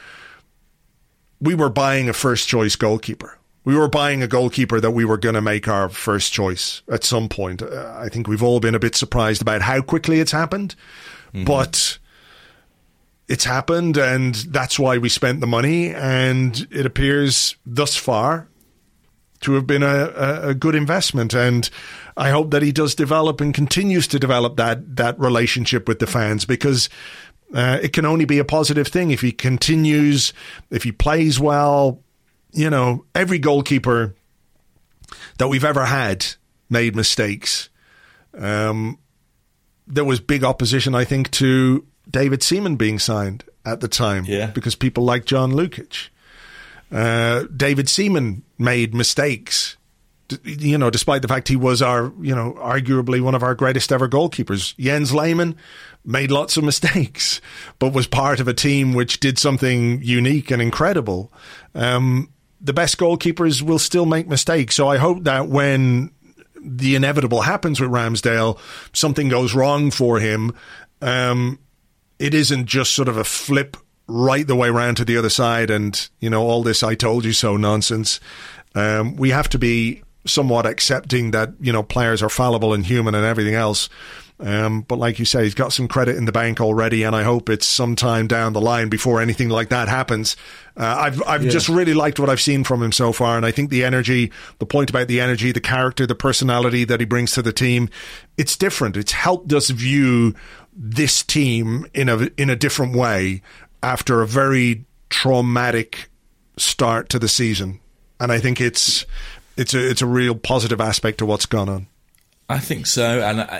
Speaker 4: we were buying a first choice goalkeeper. We were buying a goalkeeper that we were going to make our first choice at some point. I think we've all been a bit surprised about how quickly it's happened, but it's happened, and that's why we spent the money, and it appears thus far to have been a good investment. And I hope that he does develop and continues to develop that relationship with the fans, because it can only be a positive thing if he continues, if he plays well. Every goalkeeper that we've ever had made mistakes. There was big opposition, I think, to David Seaman being signed at the time, because people like John Lukic. David Seaman made mistakes, despite the fact he was our, arguably one of our greatest ever goalkeepers. Jens Lehmann made lots of mistakes, but was part of a team which did something unique and incredible. The best goalkeepers will still make mistakes. So I hope that when the inevitable happens with Ramsdale, something goes wrong for him, it isn't just sort of a flip right the way around to the other side and, all this I told you so nonsense. We have to be somewhat accepting that, players are fallible and human and everything else. But like you say, he's got some credit in the bank already, and I hope it's sometime down the line before anything like that happens. I've just really liked what I've seen from him so far, and I think the energy, the point about the energy, the character, the personality that he brings to the team, it's different. It's helped us view this team in a different way after a very traumatic start to the season, and I think it's a real positive aspect to what's gone on.
Speaker 5: I think so, and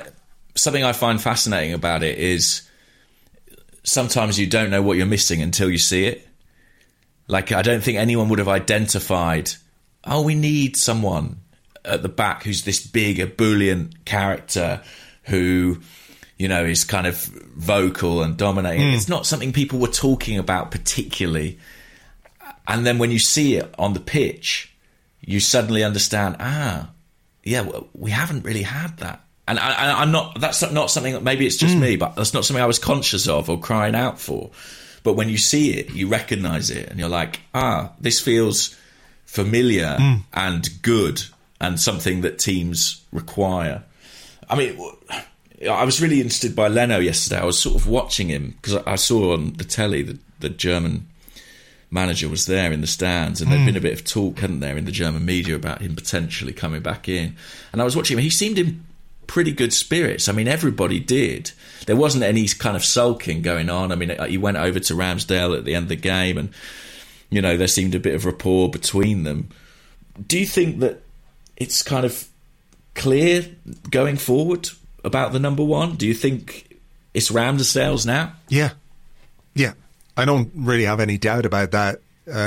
Speaker 5: something I find fascinating about it is sometimes you don't know what you're missing until you see it. Like, I don't think anyone would have identified, we need someone at the back who's this big, ebullient character who, is kind of vocal and dominating. It's not something people were talking about particularly. And then when you see it on the pitch, you suddenly understand, we haven't really had that. And I'm not, that's not something, maybe it's just me, but that's not something I was conscious of or crying out for. But when you see it, you recognise it and you're like, this feels familiar and good and something that teams require. I mean, I was really interested by Leno yesterday. I was sort of watching him because I saw on the telly the German manager was there in the stands, and there'd been a bit of talk, hadn't there, in the German media about him potentially coming back in. And I was watching him. He seemed in pretty good spirits. I mean, everybody did. There wasn't any kind of sulking going on. I mean, he went over to Ramsdale at the end of the game, and there seemed a bit of rapport between them. Do you think that it's kind of clear going forward about the number one? Do you think it's Ramsdale's now?
Speaker 4: Yeah. I don't really have any doubt about that.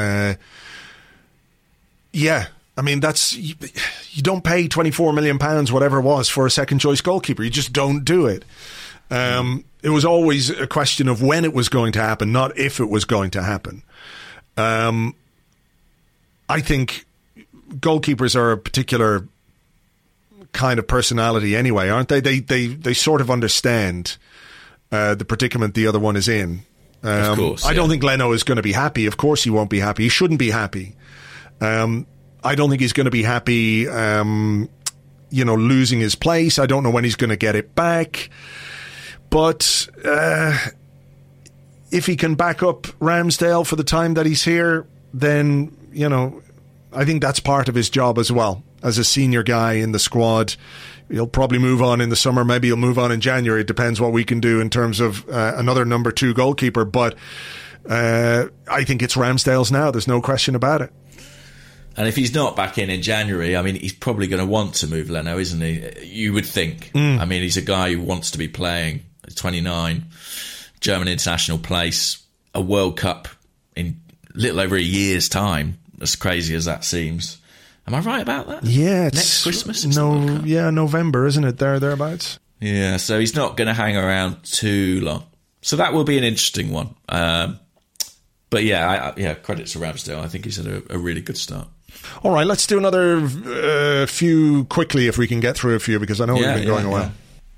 Speaker 4: I mean, that's you don't pay £24 million, whatever it was, for a second choice goalkeeper. You just don't do it. It was always a question of when it was going to happen, not if it was going to happen. I think goalkeepers are a particular kind of personality anyway, aren't they? They sort of understand the predicament the other one is in.
Speaker 5: Of course,
Speaker 4: I don't think Leno is going to be happy. Of course he won't be happy. He shouldn't be happy. I don't think he's going to be happy, losing his place. I don't know when he's going to get it back. But if he can back up Ramsdale for the time that he's here, then, I think that's part of his job as well. As a senior guy in the squad, he'll probably move on in the summer. Maybe he'll move on in January. It depends what we can do in terms of another number 2 goalkeeper. But I think it's Ramsdale's now. There's no question about it.
Speaker 5: And if he's not back in January, I mean, he's probably going to want to move Leno, isn't he? You would think. I mean, he's a guy who wants to be playing. 29, German international place, a World Cup in little over a year's time. As crazy as that seems. Am I right about that?
Speaker 4: Yeah, it's
Speaker 5: next Christmas.
Speaker 4: November, isn't it? Thereabouts.
Speaker 5: Yeah, so he's not going to hang around too long. So that will be an interesting one. But credit to Ramsdale. I think he's had a really good start. All
Speaker 4: right, let's do another few quickly if we can get through a few, because I know we've been going a while.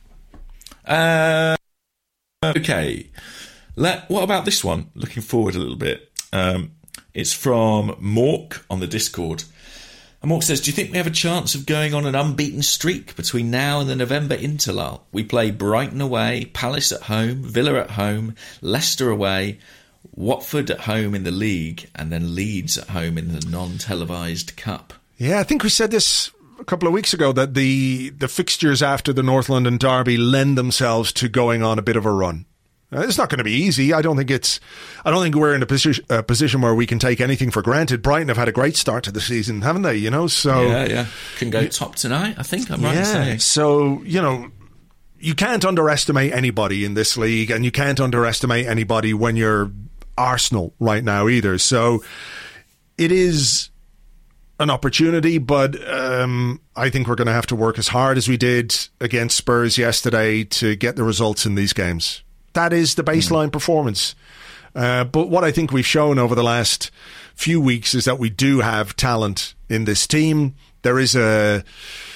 Speaker 5: Okay. What about this one? Looking forward a little bit. It's from Mork on the Discord. And Mork says, do you think we have a chance of going on an unbeaten streak between now and the November interlull? We play Brighton away, Palace at home, Villa at home, Leicester away, Watford at home in the league, and then Leeds at home in the non-televised cup.
Speaker 4: Yeah, I think we said this a couple of weeks ago, that the fixtures after the North London derby lend themselves to going on a bit of a run. It's not going to be easy. I don't think we're in a position where we can take anything for granted. Brighton have had a great start to the season, haven't they? So
Speaker 5: can go top tonight. I think I'm right in saying.
Speaker 4: So you can't underestimate anybody in this league, and you can't underestimate anybody when you're Arsenal right now either. So it is an opportunity, but I think we're going to have to work as hard as we did against Spurs yesterday to get the results in these games. That is the baseline performance. But what I think we've shown over the last few weeks is that we do have talent in this team. There is a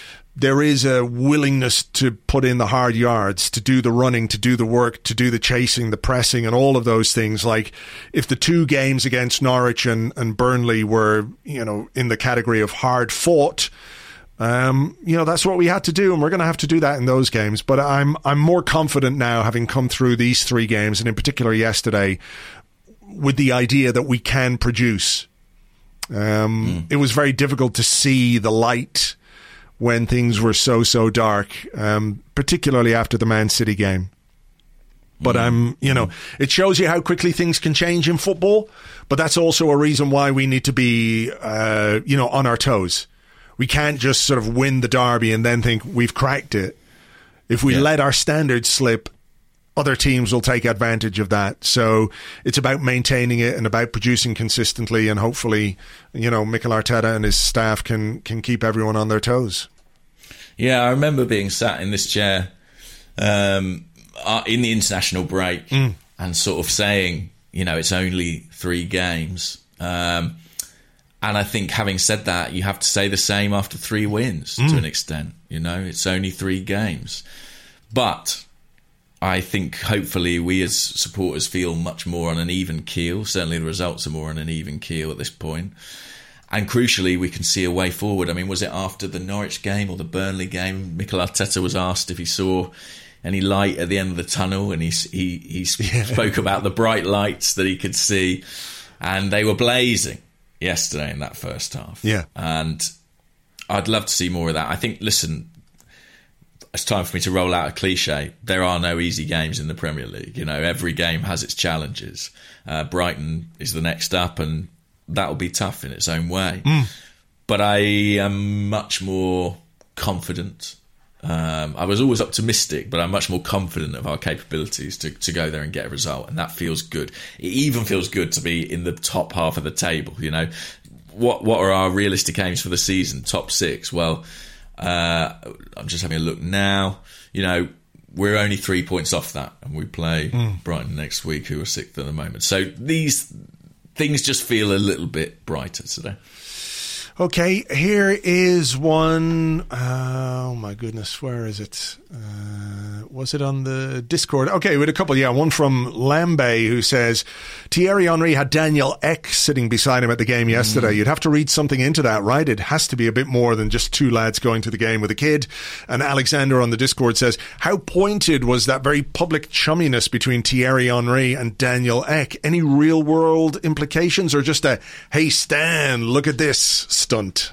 Speaker 4: willingness to put in the hard yards, to do the running, to do the work, to do the chasing, the pressing, and all of those things. Like, if the 2 games against Norwich and Burnley were, in the category of hard fought, that's what we had to do, and we're going to have to do that in those games. But I'm more confident now, having come through these 3 games, and in particular yesterday, with the idea that we can produce. It was very difficult to see the light when things were so dark, particularly after the Man City game. But it shows you how quickly things can change in football. But that's also a reason why we need to be, on our toes. We can't just sort of win the derby and then think we've cracked it. If we let our standards slip, other teams will take advantage of that. So it's about maintaining it and about producing consistently, and hopefully, Mikel Arteta and his staff can keep everyone on their toes.
Speaker 5: Yeah, I remember being sat in this chair in the international break and sort of saying, it's only 3 games. And I think having said that, you have to say the same after 3 wins to an extent. It's only 3 games. But I think hopefully we as supporters feel much more on an even keel. Certainly the results are more on an even keel at this point. And crucially, we can see a way forward. I mean, was it after the Norwich game or the Burnley game? Mikel Arteta was asked if he saw any light at the end of the tunnel, and he spoke about the bright lights that he could see, and they were blazing yesterday in that first half.
Speaker 4: Yeah.
Speaker 5: And I'd love to see more of that. I think, listen, it's time for me to roll out a cliche. There are no easy games in the Premier League. Every game has its challenges. Brighton is the next up, and that'll be tough in its own way. But I am much more confident. I was always optimistic, but I'm much more confident of our capabilities to go there and get a result, and that feels good. It even feels good to be in the top half of the table. What are our realistic aims for the season? Top 6. Well, I'm just having a look now. We're only 3 points off that, and we play Brighton next week, who are 6th at the moment. So these things just feel a little bit brighter today.
Speaker 4: Okay, here is one. Oh my goodness, where is it? Was it on the Discord? Okay, we had a couple. Yeah, one from Lambe who says Thierry Henry had Daniel Ek sitting beside him at the game yesterday. You'd have to read something into that, right? It has to be a bit more than just 2 lads going to the game with a kid. And Alexander on the Discord says, how pointed was that very public chumminess between Thierry Henry and Daniel Ek? Any real world implications, or just a, hey Stan, look at this stunt?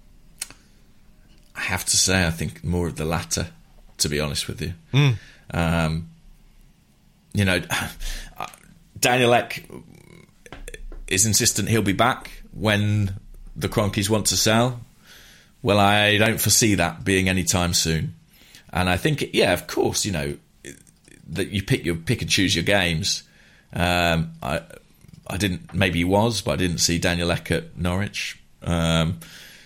Speaker 5: I have to say, I think more of the latter, to be honest with you. Daniel Ek is insistent he'll be back when the Kroenkes want to sell. Well, I don't foresee that being anytime soon. And I think, yeah, of course, that you pick and choose your games. I didn't, maybe he was, but I didn't see Daniel Ek at Norwich. I'm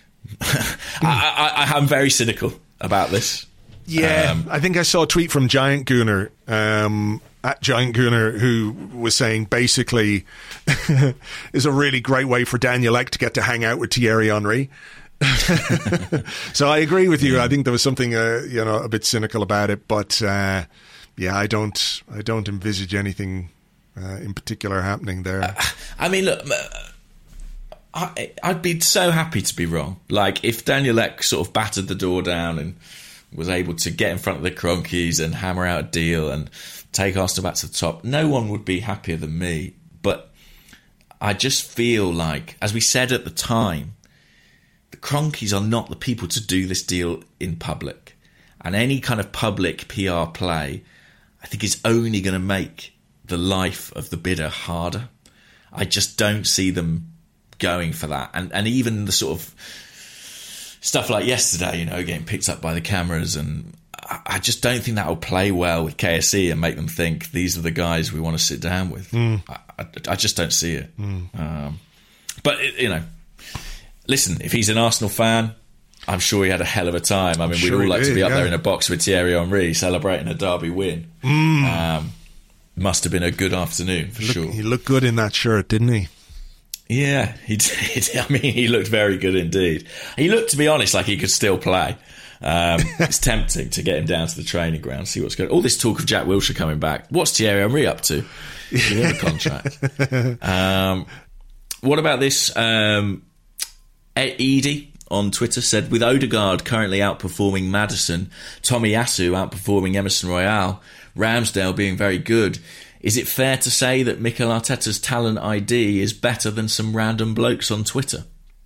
Speaker 5: very cynical about this.
Speaker 4: Yeah, I think I saw a tweet from Giant Gooner, at Giant Gooner, who was saying basically is a really great way for Daniel Ek to get to hang out with Thierry Henry. So I agree with you. I think there was something a bit cynical about it, but yeah, I don't envisage anything in particular happening there.
Speaker 5: I mean, look, I'd be so happy to be wrong. Like, if Daniel Ek sort of battered the door down and was able to get in front of the Kroenkes and hammer out a deal and take Arsenal back to the top, no one would be happier than me. But I just feel like, as we said at the time, the Kroenkes are not the people to do this deal in public. And any kind of public PR play, I think, is only going to make the life of the bidder harder. I just don't see them going for that. And even the sort of stuff like yesterday, getting picked up by the cameras, and I just don't think that will play well with KSE and make them think these are the guys we want to sit down with. I just don't see it. But, listen, if he's an Arsenal fan, I'm sure he had a hell of a time. I mean, we'd all like to be up there in a box with Thierry Henry celebrating a derby win. Must have been a good afternoon, for sure.
Speaker 4: He looked good in that shirt, didn't he?
Speaker 5: Yeah, he did. I mean, he looked very good indeed. He looked, to be honest, like he could still play. It's tempting to get him down to the training ground, see what's going on. All this talk of Jack Wilshere coming back. What's Thierry Henry up to? He had a contract. What about this? Edie on Twitter said, with Odegaard currently outperforming Maddison, Tomiyasu outperforming Emerson Royale, Ramsdale being very good, is it fair to say that Mikel Arteta's talent ID is better than some random blokes on Twitter?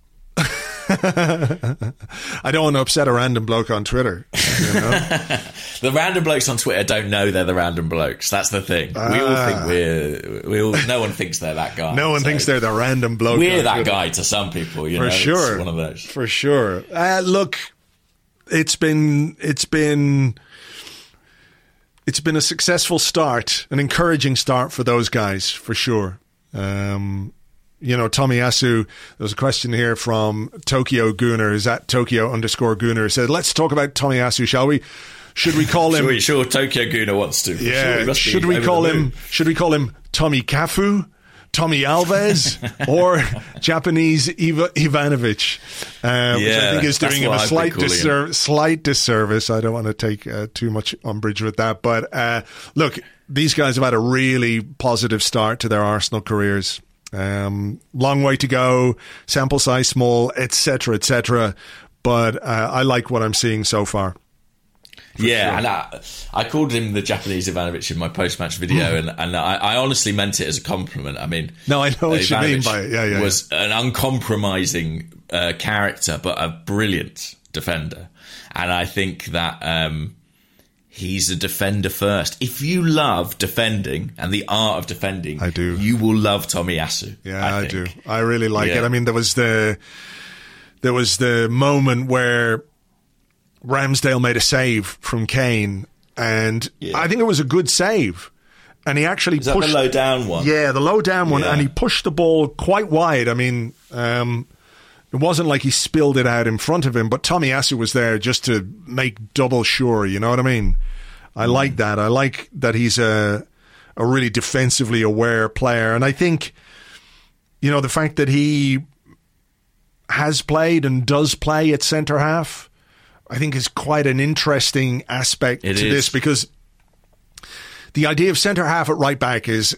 Speaker 4: I don't want to upset a random bloke on Twitter.
Speaker 5: The random blokes on Twitter don't know they're the random blokes. That's the thing. We all think no one thinks they're that guy.
Speaker 4: No one thinks they're the random bloke.
Speaker 5: We're that guy to some people,
Speaker 4: For sure.
Speaker 5: It's one of those.
Speaker 4: For sure. Look, it's been it's been a successful start, an encouraging start for those guys, for sure. Tomiyasu, there's a question here from Tokyo Gooner, is at Tokyo_Gooner, said, let's talk about Tomiyasu, shall we? Should we call him...
Speaker 5: Sure, Tokyo Gooner wants to.
Speaker 4: Yeah, sure, should we call him Tommy Cafu, Tommy Alves, or Japanese Ivanovic, which I think is doing him a slight disservice. I don't want to take too much umbrage with that. But look, these guys have had a really positive start to their Arsenal careers. Long way to go, sample size small, etc., etc. But I like what I'm seeing so far.
Speaker 5: Yeah, sure. And I called him the Japanese Ivanovic in my post-match video, and I honestly meant it as a compliment. I mean,
Speaker 4: no, I know what you mean by it. Yeah.
Speaker 5: Was an uncompromising character, but a brilliant defender, and I think that he's a defender first. If you love defending and the art of defending,
Speaker 4: I do.
Speaker 5: You will love Tomiyasu.
Speaker 4: Yeah, I do. I really like it. I mean, there was the moment where Ramsdale made a save from Kane, and I think it was a good save. And he actually pushed...
Speaker 5: that the low down one?
Speaker 4: Yeah, the low down one, and he pushed the ball quite wide. I mean, it wasn't like he spilled it out in front of him, but Tomiyasu was there just to make double sure, you know what I mean? I like that. I like that he's a really defensively aware player. And I think, the fact that he has played and does play at centre-half, I think is quite an interesting aspect to this, because the idea of centre-half at right-back is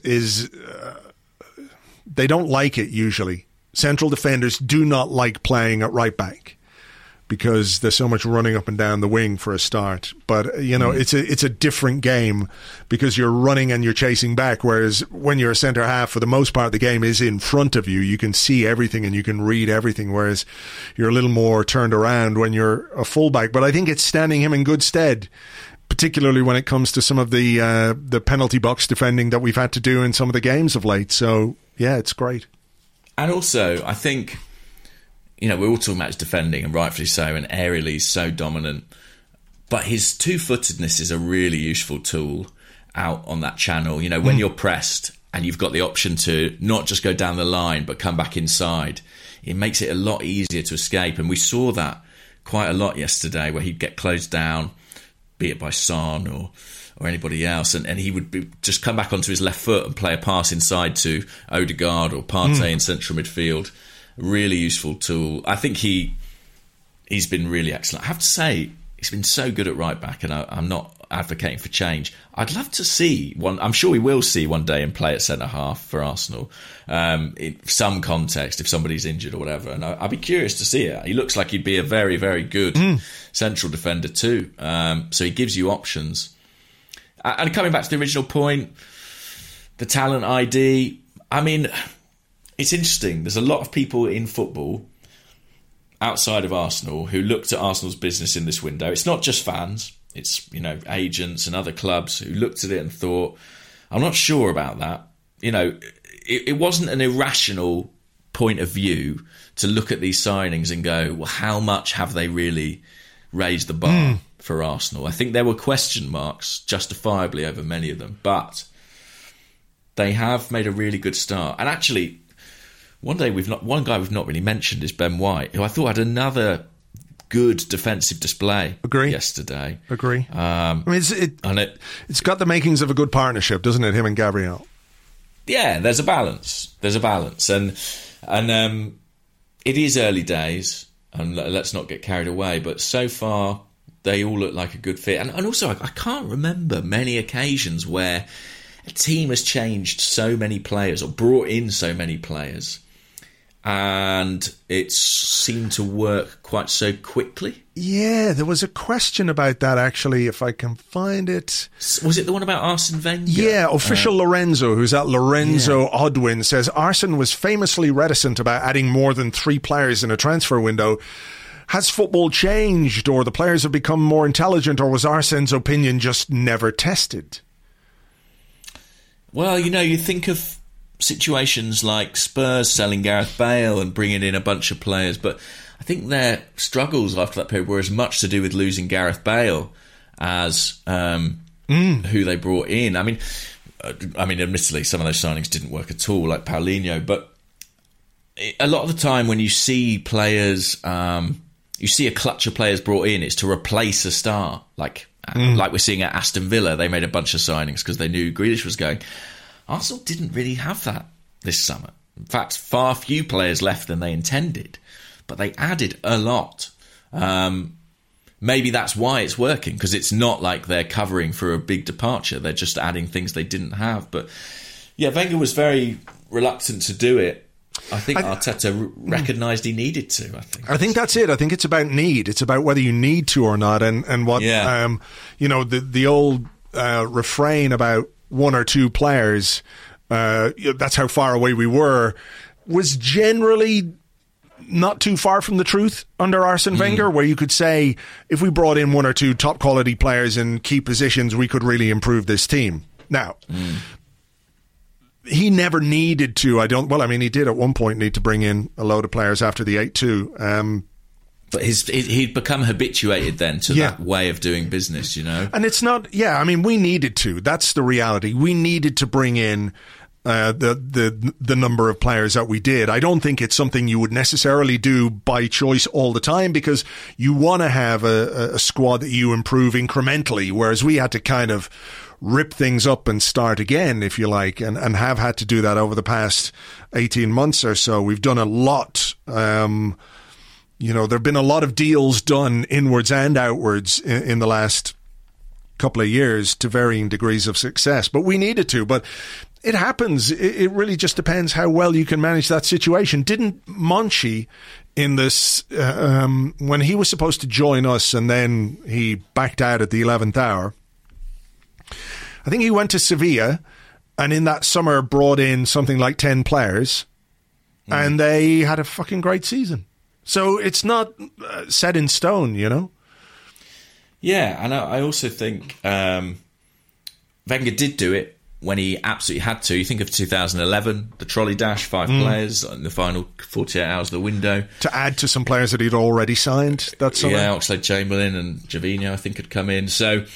Speaker 4: they don't like it usually. Central defenders do not like playing at right-back because there's so much running up and down the wing for a start. But, it's a different game because you're running and you're chasing back, whereas when you're a centre-half, for the most part, the game is in front of you. You can see everything and you can read everything, whereas you're a little more turned around when you're a fullback. But I think it's standing him in good stead, particularly when it comes to some of the penalty box defending that we've had to do in some of the games of late. So, yeah, it's great.
Speaker 5: And also, I think... we're all talking about his defending, and rightfully so, and aerially he's so dominant. But his two-footedness is a really useful tool out on that channel. When you're pressed and you've got the option to not just go down the line but come back inside, it makes it a lot easier to escape. And we saw that quite a lot yesterday, where he'd get closed down, be it by Son or anybody else, and he would just come back onto his left foot and play a pass inside to Odegaard or Partey in central midfield. Really useful tool. I think he's been really excellent. I have to say, he's been so good at right back, and I'm not advocating for change. I'd love to see one. I'm sure we will see one day him play at centre half for Arsenal, in some context, if somebody's injured or whatever. And I'd be curious to see it. He looks like he'd be a very, very good central defender too. So he gives you options. And coming back to the original point, the talent ID. I mean, it's interesting. There's a lot of people in football outside of Arsenal who looked at Arsenal's business in this window. It's not just fans. It's, agents and other clubs who looked at it and thought, I'm not sure about that. It wasn't an irrational point of view to look at these signings and go, well, how much have they really raised the bar for Arsenal? I think there were question marks justifiably over many of them, but they have made a really good start. And actually, one guy we've not really mentioned is Ben White, who I thought had another good defensive display yesterday.
Speaker 4: Agree. It's got the makings of a good partnership, doesn't it? Him and Gabriel.
Speaker 5: Yeah, there's a balance. And it is early days, and let's not get carried away. But so far, they all look like a good fit. And also, I can't remember many occasions where a team has changed so many players or brought in so many players, and it seemed to work quite so quickly. Yeah,
Speaker 4: there was a question about that, actually, if I can find it.
Speaker 5: Was it the one about Arsene Wenger?
Speaker 4: Yeah, official Lorenzo, who's at Lorenzo Odwin, says Arsene was famously reticent about adding more than 3 players in a transfer window. Has football changed, or the players have become more intelligent, or was Arsene's opinion just never tested?
Speaker 5: Well, you think of situations like Spurs selling Gareth Bale and bringing in a bunch of players, but I think their struggles after that period were as much to do with losing Gareth Bale as who they brought in. I mean, admittedly, some of those signings didn't work at all, like Paulinho. But a lot of the time, when you see players, you see a clutch of players brought in, it's to replace a star. Like we're seeing at Aston Villa, they made a bunch of signings because they knew Grealish was going. Arsenal didn't really have that this summer. In fact, far few players left than they intended, but they added a lot. Maybe that's why it's working, because it's not like they're covering for a big departure. They're just adding things they didn't have. But yeah, Wenger was very reluctant to do it. I think Arteta recognised he needed to.
Speaker 4: I think that's it. I think it's about need. It's about whether you need to or not, and what the old refrain about one or two players. That's how far away we were. Was generally not too far from the truth under Arsene Wenger, where you could say if we brought in one or two top quality players in key positions, we could really improve this team. Now, he never needed to. He did at one point need to bring in a load of players after the 8-2.
Speaker 5: But he'd become habituated then to that way of doing business, you know?
Speaker 4: And it's not, we needed to. That's the reality. We needed to bring in the number of players that we did. I don't think it's something you would necessarily do by choice all the time, because you want to have a squad that you improve incrementally, whereas we had to kind of rip things up and start again, if you like, and have had to do that over the past 18 months or so. We've done a lot. There have been a lot of deals done inwards and outwards in the last couple of years to varying degrees of success, but we needed to. But it happens. It really just depends how well you can manage that situation. Didn't Monchi in this, when he was supposed to join us and then he backed out at the 11th hour, I think he went to Sevilla and in that summer brought in something like 10 players and they had a fucking great season. So it's not set in stone, you know?
Speaker 5: Yeah, and I also think Wenger did do it when he absolutely had to. You think of 2011, the trolley dash, 5 players in the final 48 hours of the window.
Speaker 4: To add to some players that he'd already signed that summer.
Speaker 5: Yeah, Oxlade-Chamberlain and Gervinho, I think, had come in. So,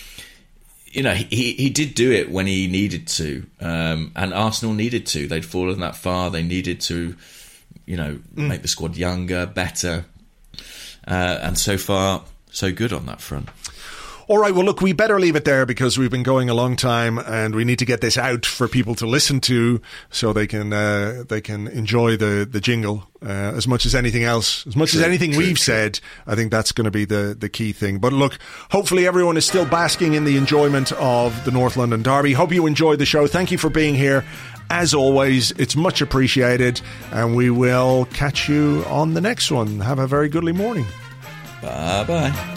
Speaker 5: he did do it when he needed to. And Arsenal needed to. They'd fallen that far. They needed to, make the squad younger, better. And so far, so good on that front.
Speaker 4: All right, well, look, we better leave it there because we've been going a long time and we need to get this out for people to listen to so they can enjoy the jingle as much as anything else. As much as anything we've said, I think that's going to be the key thing. But look, hopefully everyone is still basking in the enjoyment of the North London Derby. Hope you enjoyed the show. Thank you for being here. As always, it's much appreciated, and we will catch you on the next one. Have a very goodly morning.
Speaker 5: Bye-bye.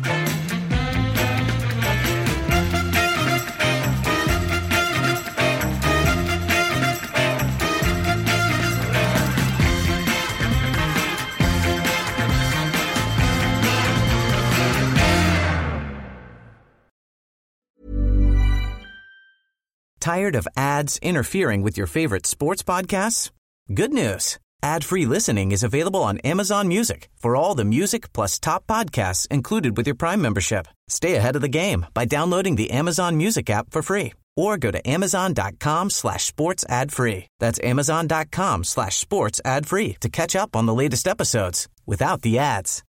Speaker 1: Tired of ads interfering with your favorite sports podcasts? Good news. Ad-free listening is available on Amazon Music for all the music plus top podcasts included with your Prime membership. Stay ahead of the game by downloading the Amazon Music app for free or go to amazon.com/sports ad free. That's amazon.com/sports ad free to catch up on the latest episodes without the ads.